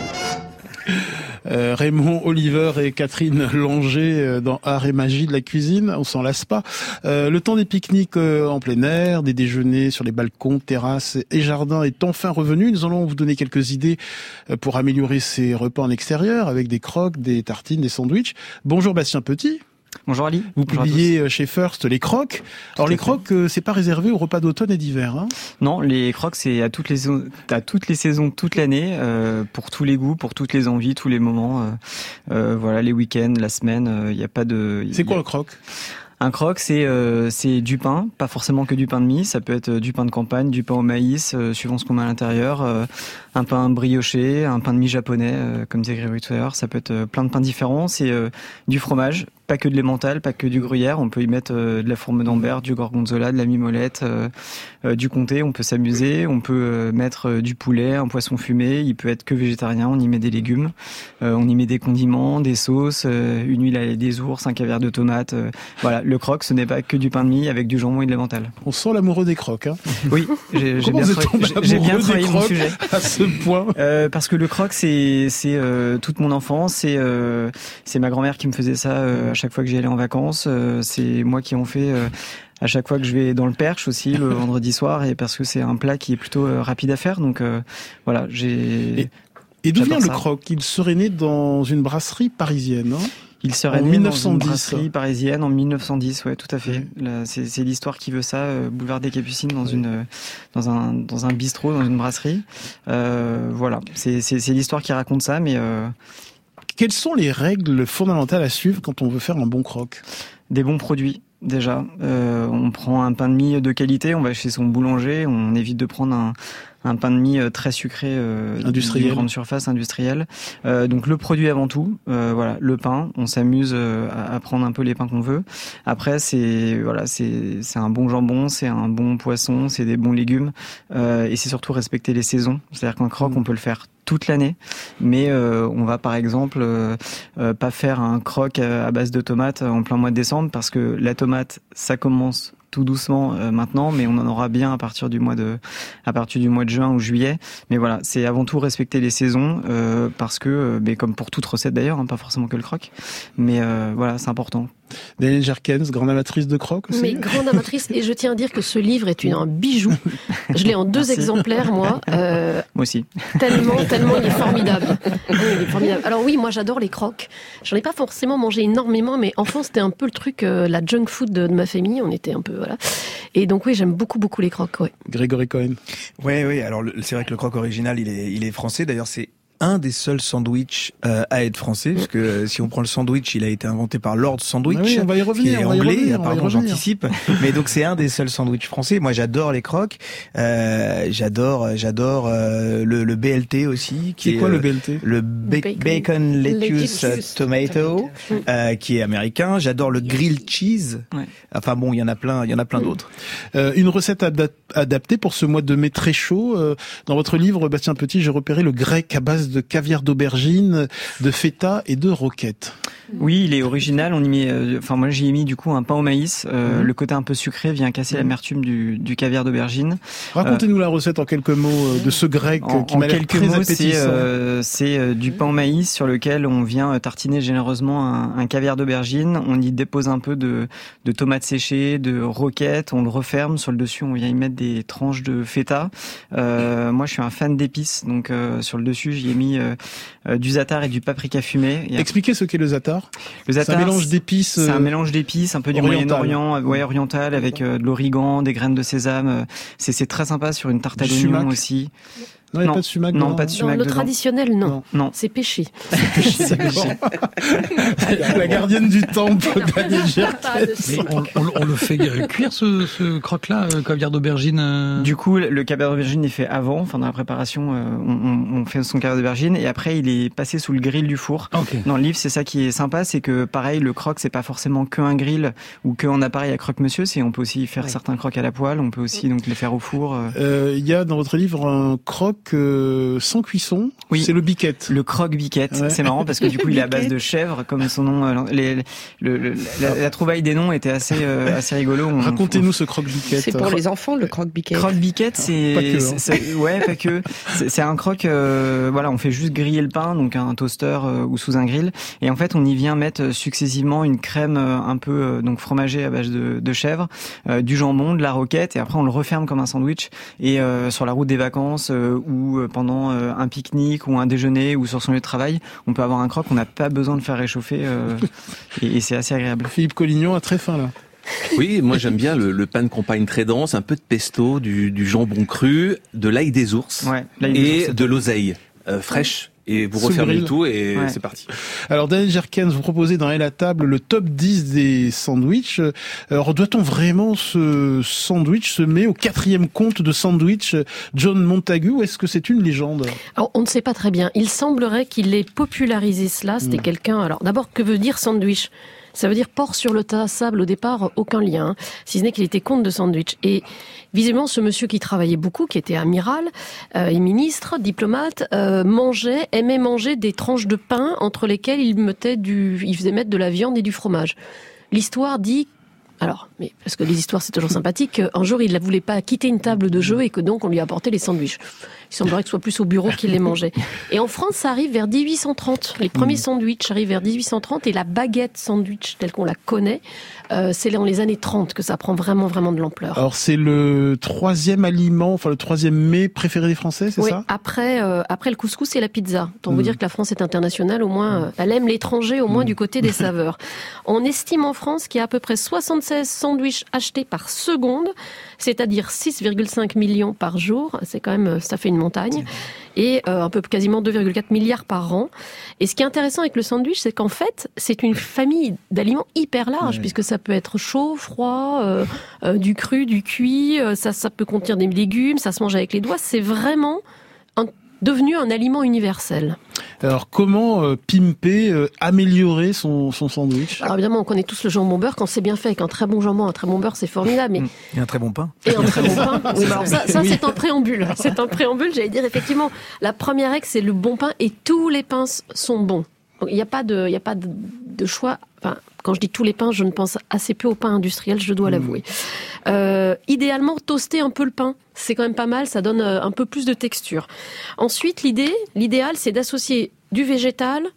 Euh, Raymond Oliver et Catherine Langer euh, dans Art et Magie de la cuisine, on s'en lasse pas. Euh, le temps des pique-niques euh, en plein air, des déjeuners sur les balcons, terrasses et jardins est enfin revenu. Nous allons vous donner quelques idées euh, pour améliorer ces repas en extérieur avec des croques, des tartines, des sandwichs. Bonjour Bastien Petit. Bonjour Ali. Vous Bonjour publiez chez First les croques. Alors les croques, euh, c'est pas réservé aux repas d'automne et d'hiver, hein? Non, les croques c'est à toutes les à toutes les saisons, toute l'année, euh, pour tous les goûts, pour toutes les envies, tous les moments. Euh, euh, voilà, les week-ends, la semaine, il euh, y a pas de. C'est quoi a... un croque? Un croque, c'est euh, c'est du pain, pas forcément que du pain de mie. Ça peut être du pain de campagne, du pain au maïs, euh, suivant ce qu'on met à l'intérieur. Euh, un pain brioché, un pain de mie japonais, euh, comme disait Grégory tout à l'heure. Ça peut être euh, plein de pains différents. C'est euh, du fromage, pas que de l'emmental, pas que du gruyère. On peut y mettre euh, de la fourme d'Ambert, du gorgonzola, de la mimolette, euh, euh, du comté. On peut s'amuser. On peut euh, mettre euh, du poulet, un poisson fumé. Il peut être que végétarien. On y met des légumes. Euh, on y met des condiments, des sauces, euh, une huile à des ours, un caviar de tomates. Euh, voilà. Le croque, ce n'est pas que du pain de mie avec du jambon et de l'emmental. On sent l'amoureux des croques, hein. Oui, j'ai, j'ai bien, tra- j'ai bien travaillé mon sujet. À ce point. Euh, parce que le croque, c'est, c'est euh, toute mon enfance. C'est, euh, c'est ma grand-mère qui me faisait ça euh, à chaque fois que j'y allais en vacances. Euh, c'est moi qui en fais euh, à chaque fois que je vais dans le Perche aussi le vendredi soir, et parce que c'est un plat qui est plutôt euh, rapide à faire. Donc euh, voilà, j'ai. Et, et d'où vient le ça. croque? Il serait né dans une brasserie parisienne, hein? Il serait en né mille neuf cent dix. Dans une brasserie parisienne en mille neuf cent dix, ouais, tout à fait. Là, c'est, c'est l'histoire qui veut ça, euh, boulevard des Capucines, dans une, dans un, dans un bistrot, dans une brasserie. Euh, voilà, c'est, c'est, c'est l'histoire qui raconte ça, mais. Euh... Quelles sont les règles fondamentales à suivre quand on veut faire un bon croque? Des bons produits. Déjà, euh, on prend un pain de mie de qualité, on va chez son boulanger, on évite de prendre un, un pain de mie très sucré, euh, industriel, de grande surface, industriel. Euh, donc le produit avant tout, euh, voilà, le pain. On s'amuse euh, à, à prendre un peu les pains qu'on veut. Après, c'est voilà, c'est c'est un bon jambon, c'est un bon poisson, c'est des bons légumes, euh, et c'est surtout respecter les saisons. C'est-à-dire qu'un croque, on peut le faire toute l'année, mais euh, on va par exemple euh, euh, pas faire un croque à base de tomates en plein mois de décembre, parce que la tomate, ça commence tout doucement euh, maintenant, mais on en aura bien à partir du mois de à partir du mois de juin ou juillet. Mais voilà, c'est avant tout respecter les saisons, euh, parce que, euh, mais comme pour toute recette d'ailleurs, hein, pas forcément que le croque, mais euh, voilà, c'est important. Danielle Jerkens, grande amatrice de croque aussi. Mais grande amatrice, et je tiens à dire que ce livre est une, un bijou. Je l'ai en deux Merci. exemplaires, moi. Euh, moi aussi. Tellement, tellement il est formidable. Oui, il est formidable. Alors oui, moi j'adore les croques. J'en ai pas forcément mangé énormément, mais enfant c'était un peu le truc, euh, la junk food de, de ma famille. On était un peu, voilà. Et donc oui, j'aime beaucoup, beaucoup les croques, ouais. Grégory Cohen. Oui, oui, alors le, c'est vrai que le croque original, il est, il est français. D'ailleurs, c'est un des seuls sandwichs euh, à être français, parce que euh, si on prend le sandwich, il a été inventé par Lord Sandwich, ah oui, on va y revenir, qui est anglais, revenir, pardon, j'anticipe, mais donc c'est un des seuls sandwichs français. Moi, j'adore les croques, euh, j'adore, j'adore euh, le, le B L T aussi. Qui c'est est, quoi le B L T? Le ba- Bacon, Bacon Lettuce, lettuce Tomato, euh, qui est américain. J'adore le grilled cheese. Ouais. Enfin bon, il y en a plein, il y en a plein d'autres. Euh, une recette adap- adaptée pour ce mois de mai très chaud. Euh, dans votre livre, Bastien Petit, j'ai repéré le grec à base de caviar d'aubergine, de feta et de roquette. Oui, il est original. On y met, euh, enfin moi j'y ai mis du coup un pain au maïs. Euh, mmh. Le côté un peu sucré vient casser mmh. l'amertume du, du caviar d'aubergine. Racontez-nous euh, la recette en quelques mots euh, de ce grec en, qui m'a l'air très mots, appétissant. C'est, euh, c'est euh, du pain au maïs sur lequel on vient tartiner généreusement un, un caviar d'aubergine. On y dépose un peu de, de tomates séchées, de roquette. On le referme. Sur le dessus, on vient y mettre des tranches de feta. Euh, moi, je suis un fan d'épices, donc euh, sur le dessus, j'y ai mis euh, euh, du za'atar et du paprika fumé. Et expliquez ce qu'est le za'atar. Le za'atar, c'est un mélange d'épices. C'est un mélange d'épices, un peu du Moyen-Orient, ouais, oriental, avec euh, de l'origan, des graines de sésame. C'est, c'est très sympa sur une tarte à l'oignon aussi. Non, il n'y a pas de sumac Non, pas de sumac non, le dedans. traditionnel, non. non. non. C'est péché. C'est péché, c'est péché. La gardienne du temple, Danielle Jerkens. on, on, on le fait cuire, ce, ce croque-là, euh, caviar d'aubergine euh... Du coup, le caviar d'aubergine est fait avant. Enfin, dans la préparation, euh, on, on fait son caviar d'aubergine. Et après, il est passé sous le grill du four. Okay. Dans le livre, c'est ça qui est sympa. C'est que, pareil, le croque, c'est pas forcément qu'un grill ou qu'un appareil à croque-monsieur. C'est, on peut aussi faire ouais. certains croques à la poêle. On peut aussi donc les faire au four. Il euh, y a dans votre livre un croque Euh, sans cuisson, oui. C'est le biquette. Le croque biquette, ouais. C'est marrant parce que du coup il est à base de chèvre, comme son nom. Euh, les, le, le, la, la trouvaille des noms était assez euh, assez rigolo. On, Racontez-nous on, ce croque biquette. C'est pour les enfants le croque biquette. Croque biquette, c'est, pas que, hein. c'est, c'est ouais pas que. C'est, c'est un croque. Euh, voilà, on fait juste griller le pain, donc un toaster euh, ou sous un grill, et en fait on y vient mettre successivement une crème euh, un peu euh, donc fromagée à base de, de chèvre, euh, du jambon, de la roquette, et après on le referme comme un sandwich. Et euh, sur la route des vacances euh, ou pendant euh, un pique-nique ou un déjeuner ou sur son lieu de travail, on peut avoir un croque, on n'a pas besoin de faire réchauffer euh, et, et c'est assez agréable. Philippe Collignon a très faim là. Oui, moi j'aime bien le, le pain de campagne très dense, un peu de pesto, du, du jambon cru, de l'ail des ours ouais, l'ail des et ours, de l'oseille euh, fraîche. Et vous refermez le tout et ouais. C'est parti. Alors Danielle Jerkens, vous proposez dans Elle à table le top dix des sandwichs. Alors doit-on vraiment ce sandwich se met au quatrième compte de sandwich John Montagu ou est-ce que c'est une légende? Alors on ne sait pas très bien. Il semblerait qu'il ait popularisé cela. C'était mmh. quelqu'un... Alors d'abord, que veut dire sandwich? Ça veut dire porc sur le tas à sable. Au départ, aucun lien, si ce n'est qu'il était comte de sandwich. Et visiblement, ce monsieur qui travaillait beaucoup, qui était amiral euh, et ministre, diplomate, euh, mangeait, aimait manger des tranches de pain entre lesquelles il mettait du, il faisait mettre de la viande et du fromage. L'histoire dit... Alors, mais parce que les histoires c'est toujours sympathique, un jour il ne voulait pas quitter une table de jeu et que donc on lui a apporté les sandwichs. Il semblerait que ce soit plus au bureau qu'il les mangeait. Et en France, ça arrive vers dix-huit cent trente. Les premiers sandwichs arrivent vers dix-huit cent trente et la baguette sandwich telle qu'on la connaît, euh, c'est dans les années trente que ça prend vraiment vraiment de l'ampleur. Alors c'est le troisième aliment, enfin le troisième mets préféré des Français, c'est oui, ça? après euh, après le couscous et la pizza. Autant mmh. vous dire que la France est internationale, au moins euh, elle aime l'étranger, au moins mmh. du côté des saveurs. On estime en France qu'il y a à peu près soixante-seize sandwichs achetés par seconde, c'est-à-dire six virgule cinq millions par jour. C'est quand même, ça fait une montagne. Et euh, un peu quasiment deux virgule quatre milliards par an. Et ce qui est intéressant avec le sandwich, c'est qu'en fait, c'est une famille d'aliments hyper large, ouais. puisque ça peut être chaud, froid, euh, euh, du cru, du cuit, euh, ça, ça peut contenir des légumes, ça se mange avec les doigts. C'est vraiment un, devenu un aliment universel. Alors comment euh, pimper, euh, améliorer son, son sandwich? Alors évidemment, on connaît tous le jambon beurre quand c'est bien fait, avec un très bon jambon, un très bon beurre, c'est formidable. Mais... Et un très bon pain. Et un très bon pain. Oui, bah alors ça, ça oui. c'est un préambule. C'est un préambule. J'allais dire effectivement, la première règle c'est le bon pain et tous les pains sont bons. Il n'y a pas de, il y a pas de, de choix. Enfin, quand je dis tous les pains, je ne pense assez peu au pain industriel, je dois mmh. l'avouer. Euh, idéalement, toaster un peu le pain, c'est quand même pas mal, ça donne un peu plus de texture. Ensuite, l'idée, l'idéal, c'est d'associer du végétal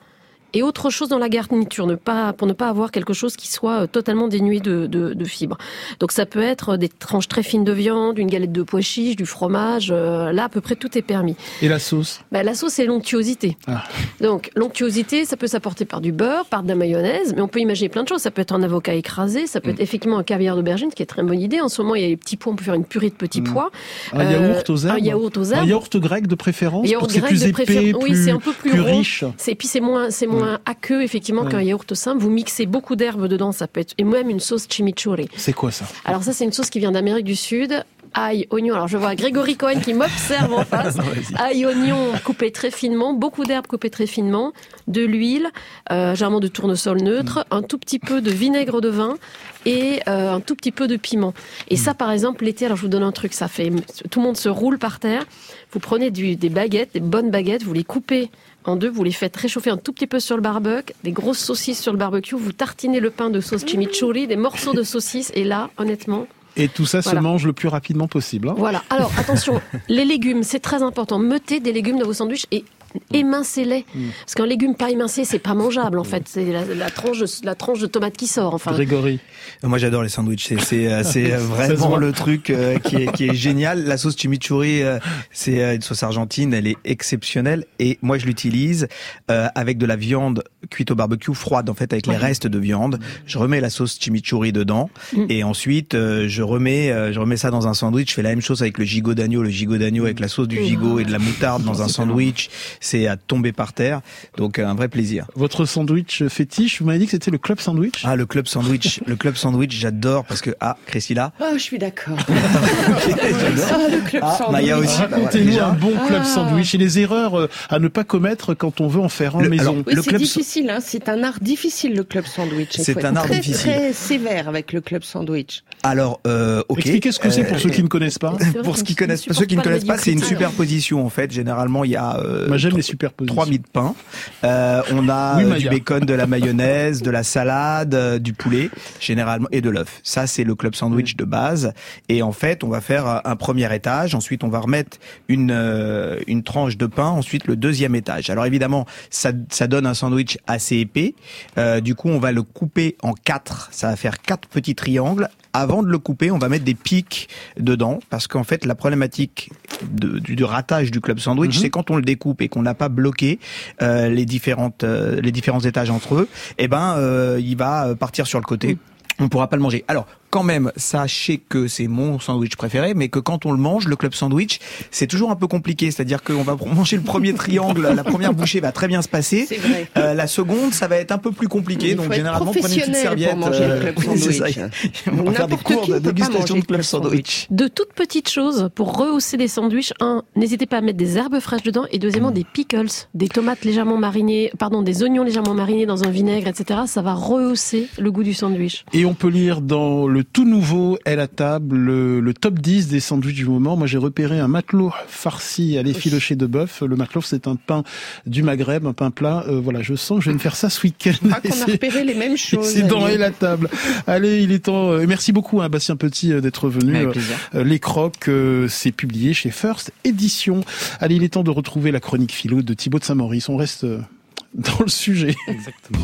et autre chose dans la garniture, ne pas, pour ne pas avoir quelque chose qui soit totalement dénué de, de, de fibres. Donc ça peut être des tranches très fines de viande, une galette de pois chiches, du fromage, euh, là à peu près tout est permis. Et la sauce? Ben, la sauce c'est l'onctuosité. Ah. Donc l'onctuosité, ça peut s'apporter par du beurre, par de la mayonnaise, mais on peut imaginer plein de choses. Ça peut être un avocat écrasé, ça peut être mmh. effectivement un caviar d'aubergine, qui est très bonne idée. En ce moment, il y a les petits pois, on peut faire une purée de petits mmh. pois. Un euh, yaourt aux herbes. Un yaourt aux herbes. Un yaourt grec de préférence, yaourt pour que c'est plus épais, préfé... plus, oui, c'est un peu plus, plus rond. riche. C'est, puis c'est moins, c'est moins mmh. aqueux, effectivement, mmh. qu'un yaourt simple. Vous mixez beaucoup d'herbes dedans, ça peut être, et même une sauce chimichurri. C'est quoi ça? Alors ça, c'est une sauce qui vient d'Amérique du Sud. Ail, oignon. Alors je vois Grégory Cohen qui m'observe en face. Ail, oignon coupé très finement, beaucoup d'herbes coupées très finement, de l'huile, euh, généralement de tournesol neutre, mmh. un tout petit peu de vinaigre de vin et euh, un tout petit peu de piment. Et mmh. ça, par exemple, l'été, alors je vous donne un truc, ça fait, tout le monde se roule par terre. Vous prenez du, des baguettes, des bonnes baguettes, vous les coupez en deux, vous les faites réchauffer un tout petit peu sur le barbecue, des grosses saucisses sur le barbecue, vous tartinez le pain de sauce chimichurri, des morceaux de saucisses, et là, honnêtement... Et tout ça voilà. se mange le plus rapidement possible. Hein. Voilà. Alors, attention, les légumes, c'est très important. Mettez des légumes dans vos sandwichs et émincez-les. Mmh. Parce qu'un légume pas émincé, c'est pas mangeable, en fait. C'est la, la, tranche, de, la tranche de tomate qui sort, enfin. Grégory. Moi, j'adore les sandwichs. C'est, c'est, c'est vraiment le truc euh, qui, est, qui est génial. La sauce chimichurri, euh, c'est une sauce argentine. Elle est exceptionnelle. Et moi, je l'utilise euh, avec de la viande cuite au barbecue froide, en fait, avec ouais. les restes de viande. Je remets la sauce chimichurri dedans. Mmh. Et ensuite, euh, je remets, euh, je remets ça dans un sandwich. Je fais la même chose avec le gigot d'agneau. Le gigot d'agneau avec la sauce du gigot et de la moutarde dans un sandwich. C'est à tomber par terre, donc un vrai plaisir. Votre sandwich fétiche, vous m'avez dit que c'était le club sandwich? Ah, le club sandwich, le club sandwich, j'adore parce que ah, Chrissy-là. Ah, oh, je suis d'accord. okay, ah, le club ah, sandwich. Maya aussi. Racontez-nous un bon club ah. sandwich et les erreurs à ne pas commettre quand on veut en faire un le, maison. Alors, oui, le c'est club difficile, hein, c'est un art difficile le club sandwich. C'est un art très, difficile. Très sévère avec le club sandwich. Alors, euh, ok. Expliquez ce que c'est pour euh, ceux qui ne connaissent pas. Pour ceux qui connaissent, ceux qui ne connaissent pas, c'est une superposition en fait. Généralement, il y a. Euh, Moi, j'aime les superpositions. Trois mie de pain. Euh, on a oui, euh, du bacon, de la mayonnaise, de la salade, euh, du poulet, généralement, et de l'œuf. Ça, c'est le club sandwich de base. Et en fait, on va faire un premier étage. Ensuite, on va remettre une euh, une tranche de pain. Ensuite, le deuxième étage. Alors évidemment, ça ça donne un sandwich assez épais. Euh, du coup, on va le couper en quatre. Ça va faire quatre petits triangles. Avant de le couper, on va mettre des pics dedans, parce qu'en fait, la problématique de, du, du ratage du club sandwich, mmh. c'est quand on le découpe et qu'on n'a pas bloqué euh, les différentes euh, les différents étages entre eux, eh ben, euh, il va partir sur le côté. Mmh. On pourra pas le manger. Alors, quand même, sachez que c'est mon sandwich préféré, mais que quand on le mange, le club sandwich, c'est toujours un peu compliqué. C'est-à-dire qu'on va manger le premier triangle, la première bouchée va très bien se passer. C'est vrai. Euh, la seconde, ça va être un peu plus compliqué. Donc généralement, prenez une petite serviette. Pour manger euh, le club sandwich. On va faire des cours de dégustation de club sandwich. De toutes petites choses pour rehausser des sandwichs. Un, n'hésitez pas à mettre des herbes fraîches dedans. Et deuxièmement, mmh. des pickles, des tomates légèrement marinées, pardon, des oignons légèrement marinés dans un vinaigre, et cetera. Ça va rehausser le goût du sandwich. Et on peut lire dans le tout nouveau Elle à table, le, le top dix des sandwichs du moment. Moi, j'ai repéré un matelot farci à l'effiloché de bœuf. Le matelot, c'est un pain du Maghreb, un pain plat. Euh, voilà, je sens que je vais me faire ça ce week-end. Ah, qu'on a repéré les mêmes choses. C'est dans Elle à table. Allez, il est temps. Euh, merci beaucoup, hein, Bastien Petit, euh, d'être venu. Avec plaisir. Euh, les crocs, euh, c'est publié chez First Édition. Allez, il est temps de retrouver la chronique philo de Thibaut de Saint-Maurice. On reste euh, dans le sujet. Exactement.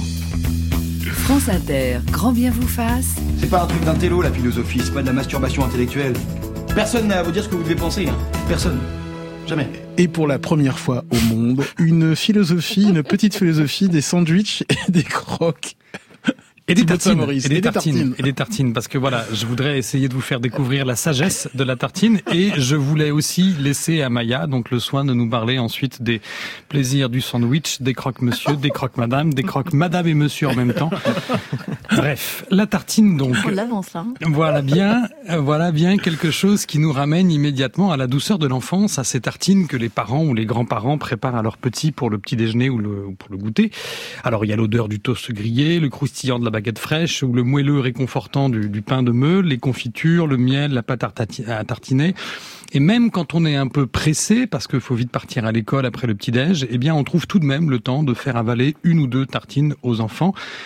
France Inter, grand bien vous fasse. C'est pas un truc d'intello la philosophie, c'est pas de la masturbation intellectuelle. Personne n'a à vous dire ce que vous devez penser, hein. Personne. Jamais. Et pour la première fois au monde, une philosophie, une petite philosophie des sandwichs et des crocs. Et des tartines, et des tartines, et des tartines, parce que voilà, je voudrais essayer de vous faire découvrir la sagesse de la tartine, et je voulais aussi laisser à Maya donc le soin de nous parler ensuite des plaisirs du sandwich, des croque-monsieur, des croque-madame, des croque-madame et monsieur en même temps. Bref, la tartine donc. On l'avance là. Voilà bien, voilà bien quelque chose qui nous ramène immédiatement à la douceur de l'enfance, à ces tartines que les parents ou les grands-parents préparent à leurs petits pour le petit déjeuner ou, le, ou pour le goûter. Alors il y a l'odeur du toast grillé, le croustillant de la baguette fraîche ou le moelleux réconfortant du, du pain de meule, les confitures, le miel, la pâte à tartiner. Et même quand on est un peu pressé, parce qu'il faut vite partir à l'école après le petit-déj, eh bien on trouve tout de même le temps de faire avaler une ou deux tartines aux enfants.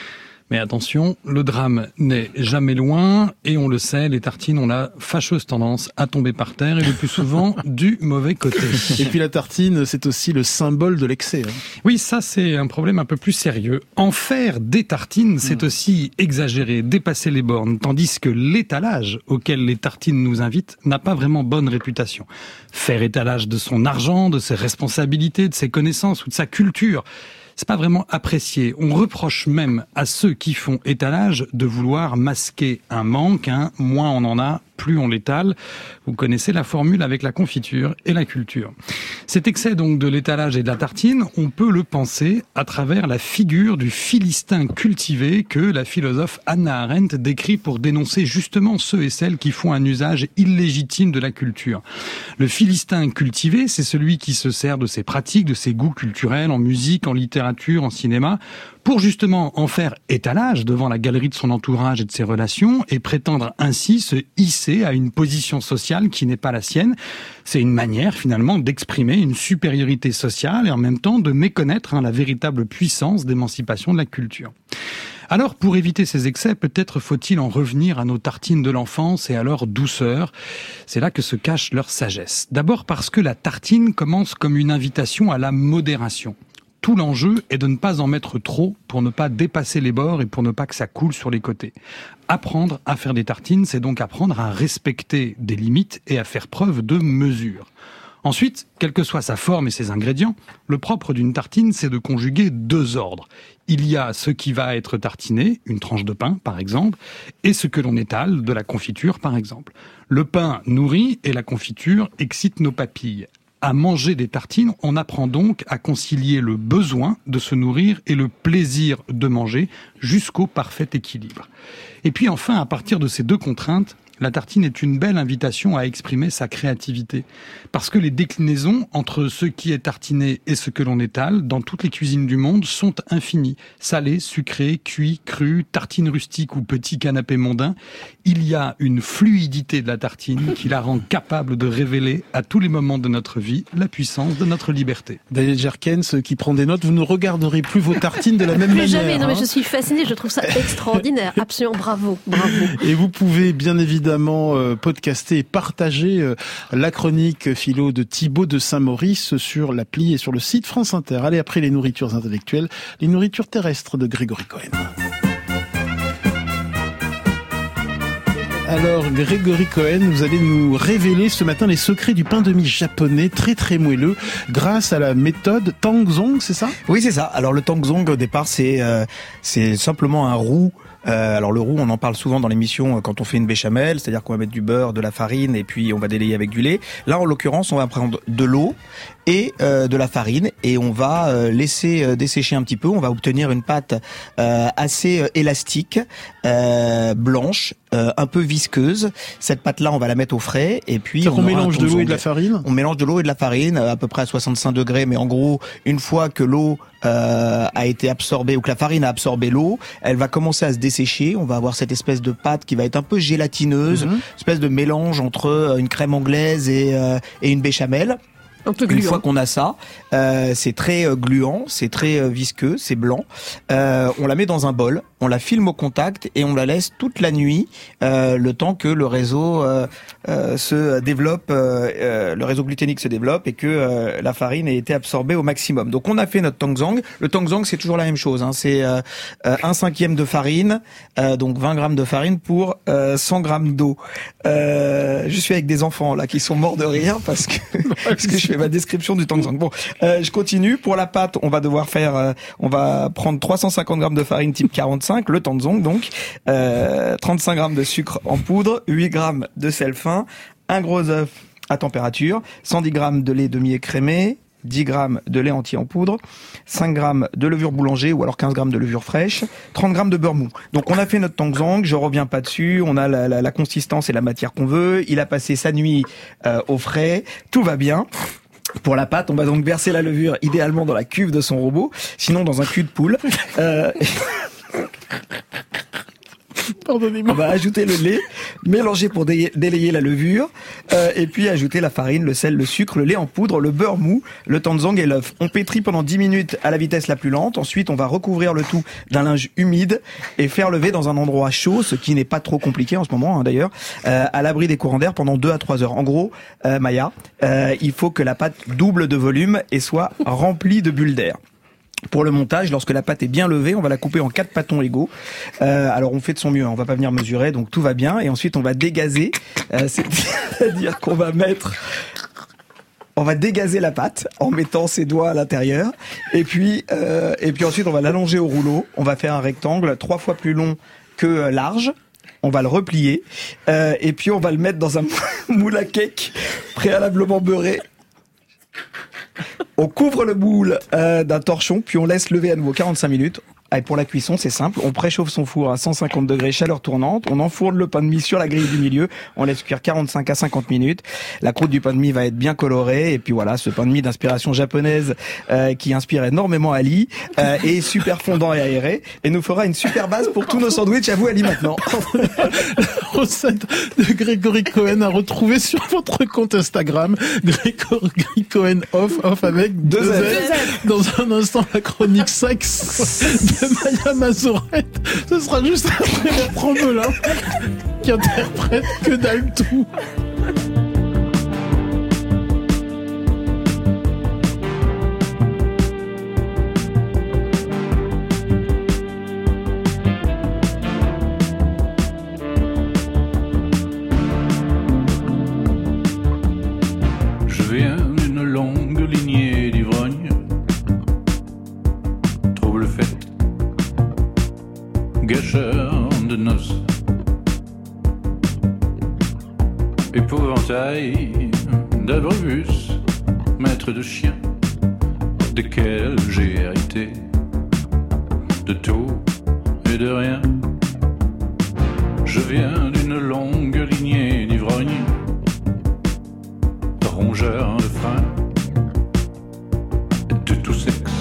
Mais attention, le drame n'est jamais loin et on le sait, les tartines ont la fâcheuse tendance à tomber par terre et le plus souvent du mauvais côté. Et puis la tartine, c'est aussi le symbole de l'excès. Hein. Oui, ça c'est un problème un peu plus sérieux. En faire des tartines, c'est mmh. aussi exagérer, dépasser les bornes, tandis que l'étalage auquel les tartines nous invitent n'a pas vraiment bonne réputation. Faire étalage de son argent, de ses responsabilités, de ses connaissances ou de sa culture, c'est pas vraiment apprécié. On reproche même à ceux qui font étalage de vouloir masquer un manque, hein. Moins on en a, plus on l'étale. Vous connaissez la formule avec la confiture et la culture. Cet excès donc de l'étalage et de la tartine, on peut le penser à travers la figure du Philistin cultivé que la philosophe Hannah Arendt décrit pour dénoncer justement ceux et celles qui font un usage illégitime de la culture. Le Philistin cultivé, c'est celui qui se sert de ses pratiques, de ses goûts culturels en musique, en littérature, en cinéma, pour justement en faire étalage devant la galerie de son entourage et de ses relations et prétendre ainsi se hisser à une position sociale qui n'est pas la sienne. C'est une manière finalement d'exprimer une supériorité sociale et en même temps de méconnaître hein, la véritable puissance d'émancipation de la culture. Alors, pour éviter ces excès, peut-être faut-il en revenir à nos tartines de l'enfance et à leur douceur. C'est là que se cache leur sagesse. D'abord parce que la tartine commence comme une invitation à la modération. Tout l'enjeu est de ne pas en mettre trop pour ne pas dépasser les bords et pour ne pas que ça coule sur les côtés. Apprendre à faire des tartines, c'est donc apprendre à respecter des limites et à faire preuve de mesure. Ensuite, quelle que soit sa forme et ses ingrédients, le propre d'une tartine, c'est de conjuguer deux ordres. Il y a ce qui va être tartiné, une tranche de pain par exemple, et ce que l'on étale, de la confiture par exemple. Le pain nourrit et la confiture excite nos papilles. À manger des tartines, on apprend donc à concilier le besoin de se nourrir et le plaisir de manger jusqu'au parfait équilibre. Et puis enfin, à partir de ces deux contraintes, la tartine est une belle invitation à exprimer sa créativité. Parce que les déclinaisons entre ce qui est tartiné et ce que l'on étale, dans toutes les cuisines du monde, sont infinies. Salé, sucré, cuit, cru, tartine rustique ou petit canapé mondain. Il y a une fluidité de la tartine qui la rend capable de révéler à tous les moments de notre vie la puissance de notre liberté. Daniel Jerkens qui prend des notes, vous ne regarderez plus vos tartines de la même plus manière. Jamais, non hein. mais je suis fascinée, je trouve ça extraordinaire, absolument bravo, bravo. Et vous pouvez bien évidemment euh, podcaster et partager euh, la chronique philo de Thibaut de Saint-Maurice sur l'appli et sur le site France Inter. Allez, après les nourritures intellectuelles, les nourritures terrestres de Grégory Cohen. Alors, Grégory Cohen, vous allez nous révéler ce matin les secrets du pain de mie japonais très très moelleux grâce à la méthode Tangzong, c'est ça ? Oui, c'est ça. Alors le Tangzong, au départ, c'est euh, c'est simplement un roux. Euh, alors le roux, on en parle souvent dans l'émission quand on fait une béchamel, c'est-à-dire qu'on va mettre du beurre, de la farine et puis on va délayer avec du lait. Là, en l'occurrence, on va prendre de l'eau et euh, de la farine et on va euh, laisser euh, dessécher un petit peu. On va obtenir une pâte euh, assez euh, élastique, euh, blanche, euh, un peu visqueuse. Cette pâte-là, on va la mettre au frais et puis on, on mélange de l'eau et de la farine. On mélange de l'eau et de la farine à peu près à soixante-cinq degrés, mais en gros, une fois que l'eau euh, a été absorbée ou que la farine a absorbé l'eau, elle va commencer à se dessécher. On va avoir cette espèce de pâte qui va être un peu gélatineuse, mm-hmm. espèce de mélange entre une crème anglaise et, euh, et une béchamel. Un peu Une fois qu'on a ça, euh, c'est très euh, gluant, c'est très euh, visqueux, c'est blanc. Euh, on la met dans un bol, on la filme au contact et on la laisse toute la nuit, euh, le temps que le réseau euh, euh, se développe, euh, euh, le réseau gluténique se développe et que euh, la farine ait été absorbée au maximum. Donc on a fait notre Tangzong. Le Tangzong, c'est toujours la même chose. Hein. C'est euh, euh, un cinquième de farine, euh, donc vingt grammes de farine pour euh, cent grammes d'eau. Euh, je suis avec des enfants là qui sont morts de rire parce que parce que je fais ma description du Tangzong. Bon, euh, je continue. Pour la pâte, on va devoir faire, euh, on va prendre trois cent cinquante grammes de farine type quarante-cinq, le Tangzong donc, euh, trente-cinq grammes de sucre en poudre, huit grammes de sel fin, un gros œuf à température, cent dix grammes de lait demi-écrémé, dix grammes de lait entier en poudre, cinq grammes de levure boulanger ou alors quinze grammes de levure fraîche, trente grammes de beurre mou. Donc on a fait notre Tangzong, je reviens pas dessus, on a la, la, la consistance et la matière qu'on veut, il a passé sa nuit euh, au frais, tout va bien. Pour la pâte, on va donc verser la levure idéalement dans la cuve de son robot, sinon dans un cul de poule. Euh... Pardonnez-moi. On va ajouter le lait, mélanger pour dé- délayer la levure. Euh, et puis ajouter la farine, le sel, le sucre, le lait en poudre, le beurre mou, le tanzang et l'œuf. On pétrit pendant dix minutes à la vitesse la plus lente. Ensuite, on va recouvrir le tout d'un linge humide et faire lever dans un endroit chaud, ce qui n'est pas trop compliqué en ce moment hein, d'ailleurs, euh, à l'abri des courants d'air pendant deux à trois heures. En gros, euh, Maya, euh, il faut que la pâte double de volume et soit remplie de bulles d'air. Pour le montage, lorsque la pâte est bien levée, on va la couper en quatre pâtons égaux. Euh, alors on fait de son mieux, hein, on va pas venir mesurer, donc tout va bien. Et ensuite on va dégazer, euh, c'est-à-dire qu'on va mettre, on va dégazer la pâte en mettant ses doigts à l'intérieur. Et puis, euh, et puis ensuite on va l'allonger au rouleau. On va faire un rectangle trois fois plus long que large. On va le replier euh, et puis on va le mettre dans un moule à cake préalablement beurré. On couvre le moule euh, d'un torchon, puis on laisse lever à nouveau quarante-cinq minutes. Et pour la cuisson, c'est simple. On préchauffe son four à cent cinquante degrés, chaleur tournante. On enfourne le pain de mie sur la grille du milieu. On laisse cuire quarante-cinq à cinquante minutes. La croûte du pain de mie va être bien colorée. Et puis voilà, ce pain de mie d'inspiration japonaise euh, qui inspire énormément Ali euh, est super fondant et aéré. Et nous fera une super base pour tous nos sandwichs. À vous, Ali, maintenant. La recette de Grégory Cohen à retrouver sur votre compte Instagram. Grégory Cohen off, off avec deux, deux Z. Dans un instant, la chronique sexe de Maya Mazorette. Ce sera juste après Bertrand Belin qui interprète Que dalle tout. Je viens d'une longue lignée d'ivrognes, trouble fait, gâcheur de noces, épouvantail d'abribus, maître de chien, desquels j'ai hérité de tout et de rien. Je viens d'une longue lignée d'ivrognes, rongeurs de frein, de tout sexe,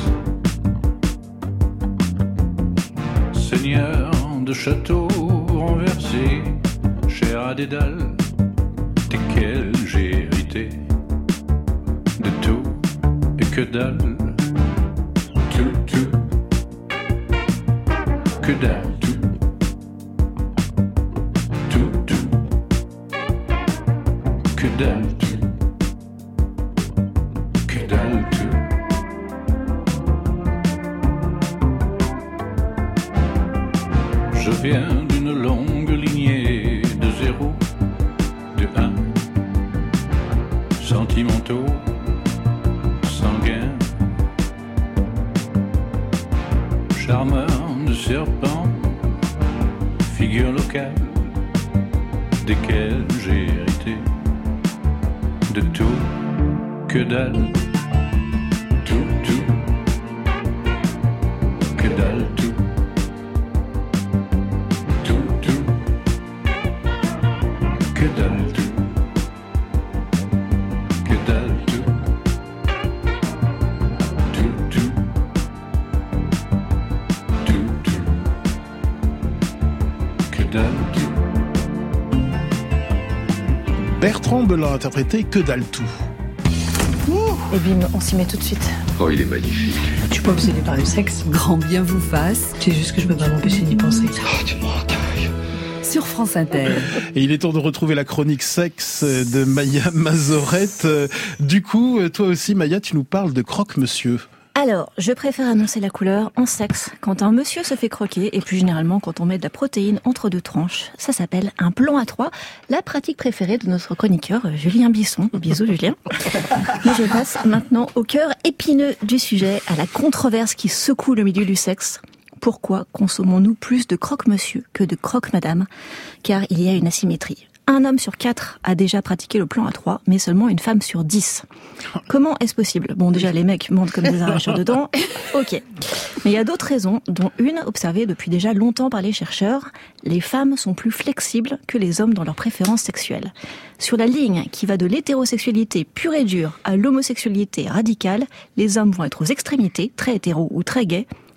seigneur de châteaux renversés, cher à Dédale, desquels j'ai hérité de tout et que dalle, tout, tout, que dalle, tout, tout, tout, que dalle, tout. Je viens d'une longue lignée de zéro, de un, sentimentaux, sanguins, charmeur de serpents, figure locale, desquels j'ai hérité de tout, que dalle, tout, tout, que dalle, tout. Que dalle tout, que dalle tout, tout, tout, tout, tout, que dalle tout. Bertrand Belin interprété Que dalle tout. Et bim, on s'y met tout de suite. Oh, il est magnifique. Je suis pas obsédée par le sexe. Grand bien vous fasse. C'est juste que je peux pas m'empêcher d'y penser. Oh, tu me rends dingue. Sur France Inter. Et il est temps de retrouver la chronique sexe de Maya Mazorette. Du coup, toi aussi, Maya, tu nous parles de croque-monsieur. Alors, je préfère annoncer la couleur en sexe. Quand un monsieur se fait croquer, et plus généralement quand on met de la protéine entre deux tranches, ça s'appelle un plan à trois, la pratique préférée de notre chroniqueur Julien Bisson. Bisous Julien. Mais je passe maintenant au cœur épineux du sujet, à la controverse qui secoue le milieu du sexe. Pourquoi consommons-nous plus de croque-monsieur que de croque-madame ? Car il y a une asymétrie. Un homme sur quatre a déjà pratiqué le plan à trois, mais seulement une femme sur dix. Comment est-ce possible ? Bon, déjà, les mecs mentent comme des arracheurs de dents. Ok. Mais il y a d'autres raisons, dont une observée depuis déjà longtemps par les chercheurs. Les femmes sont plus flexibles que les hommes dans leurs préférences sexuelles. Sur la ligne qui va de l'hétérosexualité pure et dure à l'homosexualité radicale, les hommes vont être aux extrémités, très hétéro ou très gays,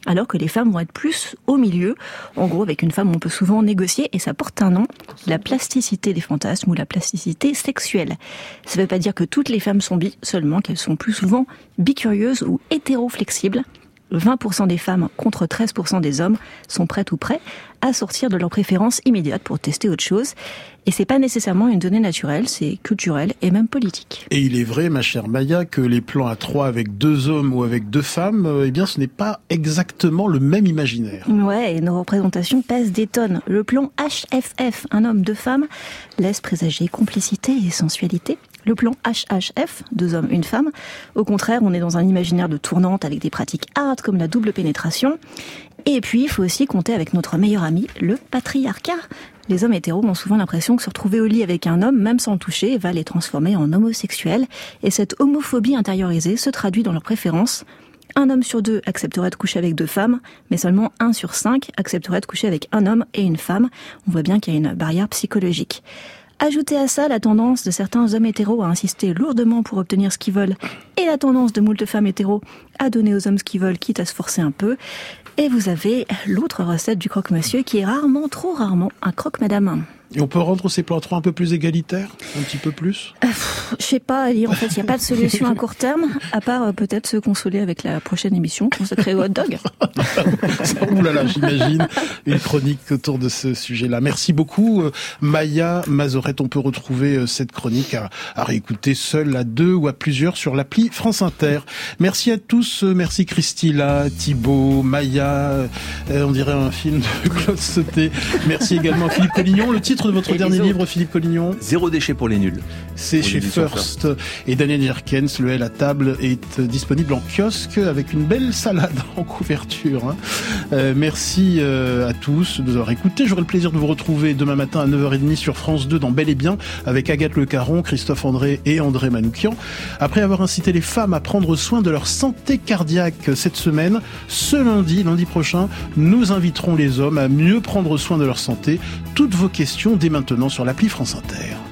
alors que les femmes vont être plus au milieu. En gros, avec une femme, on peut souvent négocier, et ça porte un nom, la plasticité des fantasmes ou la plasticité sexuelle. Ça ne veut pas dire que toutes les femmes sont bi, seulement qu'elles sont plus souvent bicurieuses ou hétéroflexibles. vingt pour cent des femmes contre treize pour cent des hommes sont prêtes ou prêts à sortir de leur préférence immédiate pour tester autre chose. Et c'est pas nécessairement une donnée naturelle, c'est culturel et même politique. Et il est vrai, ma chère Maya, que les plans à trois avec deux hommes ou avec deux femmes, eh bien, ce n'est pas exactement le même imaginaire. Ouais, et nos représentations pèsent des tonnes. Le plan H F F, un homme, deux femmes, laisse présager complicité et sensualité. Le plan H H F, deux hommes, une femme, au contraire, on est dans un imaginaire de tournante avec des pratiques hard comme la double pénétration. Et puis, il faut aussi compter avec notre meilleur ami, le patriarcat. Les hommes hétéros ont souvent l'impression que se retrouver au lit avec un homme, même sans le toucher, va les transformer en homosexuels. Et cette homophobie intériorisée se traduit dans leurs préférences. Un homme sur deux accepterait de coucher avec deux femmes, mais seulement un sur cinq accepterait de coucher avec un homme et une femme. On voit bien qu'il y a une barrière psychologique. Ajoutez à ça la tendance de certains hommes hétéros à insister lourdement pour obtenir ce qu'ils veulent et la tendance de moult femmes hétéros à donner aux hommes ce qu'ils veulent, quitte à se forcer un peu. Et vous avez l'autre recette du croque-monsieur qui est rarement, trop rarement, un croque-madame. Et on peut rendre ces plans à trois un peu plus égalitaires, un petit peu plus euh, Je sais pas, Ali, en fait, il n'y a pas de solution à court terme, à part euh, peut-être se consoler avec la prochaine émission consacrée au hot dog. Ouh là là, j'imagine une chronique autour de ce sujet-là. Merci beaucoup, Maya Mazorette. On peut retrouver cette chronique à, à réécouter seule, à deux ou à plusieurs sur l'appli France Inter. Merci à tous, merci Christila, Thibaut, Maya, euh, on dirait un film de Claude Sauté. Merci également à Philippe Collignon. Le titre de votre et dernier livre, Philippe Collignon? Zéro déchet pour les nuls. C'est chez First. First. Et Daniel Jerkens, le L à table, est disponible en kiosque avec une belle salade en couverture. Hein. Euh, merci euh, à tous de nous avoir écoutés. J'aurai le plaisir de vous retrouver demain matin à neuf heures trente sur France deux dans Bel et Bien avec Agathe Le Caron, Christophe André et André Manoukian. Après avoir incité les femmes à prendre soin de leur santé cardiaque cette semaine, ce lundi, lundi prochain, nous inviterons les hommes à mieux prendre soin de leur santé. Toutes vos questions dès maintenant sur l'appli France Inter.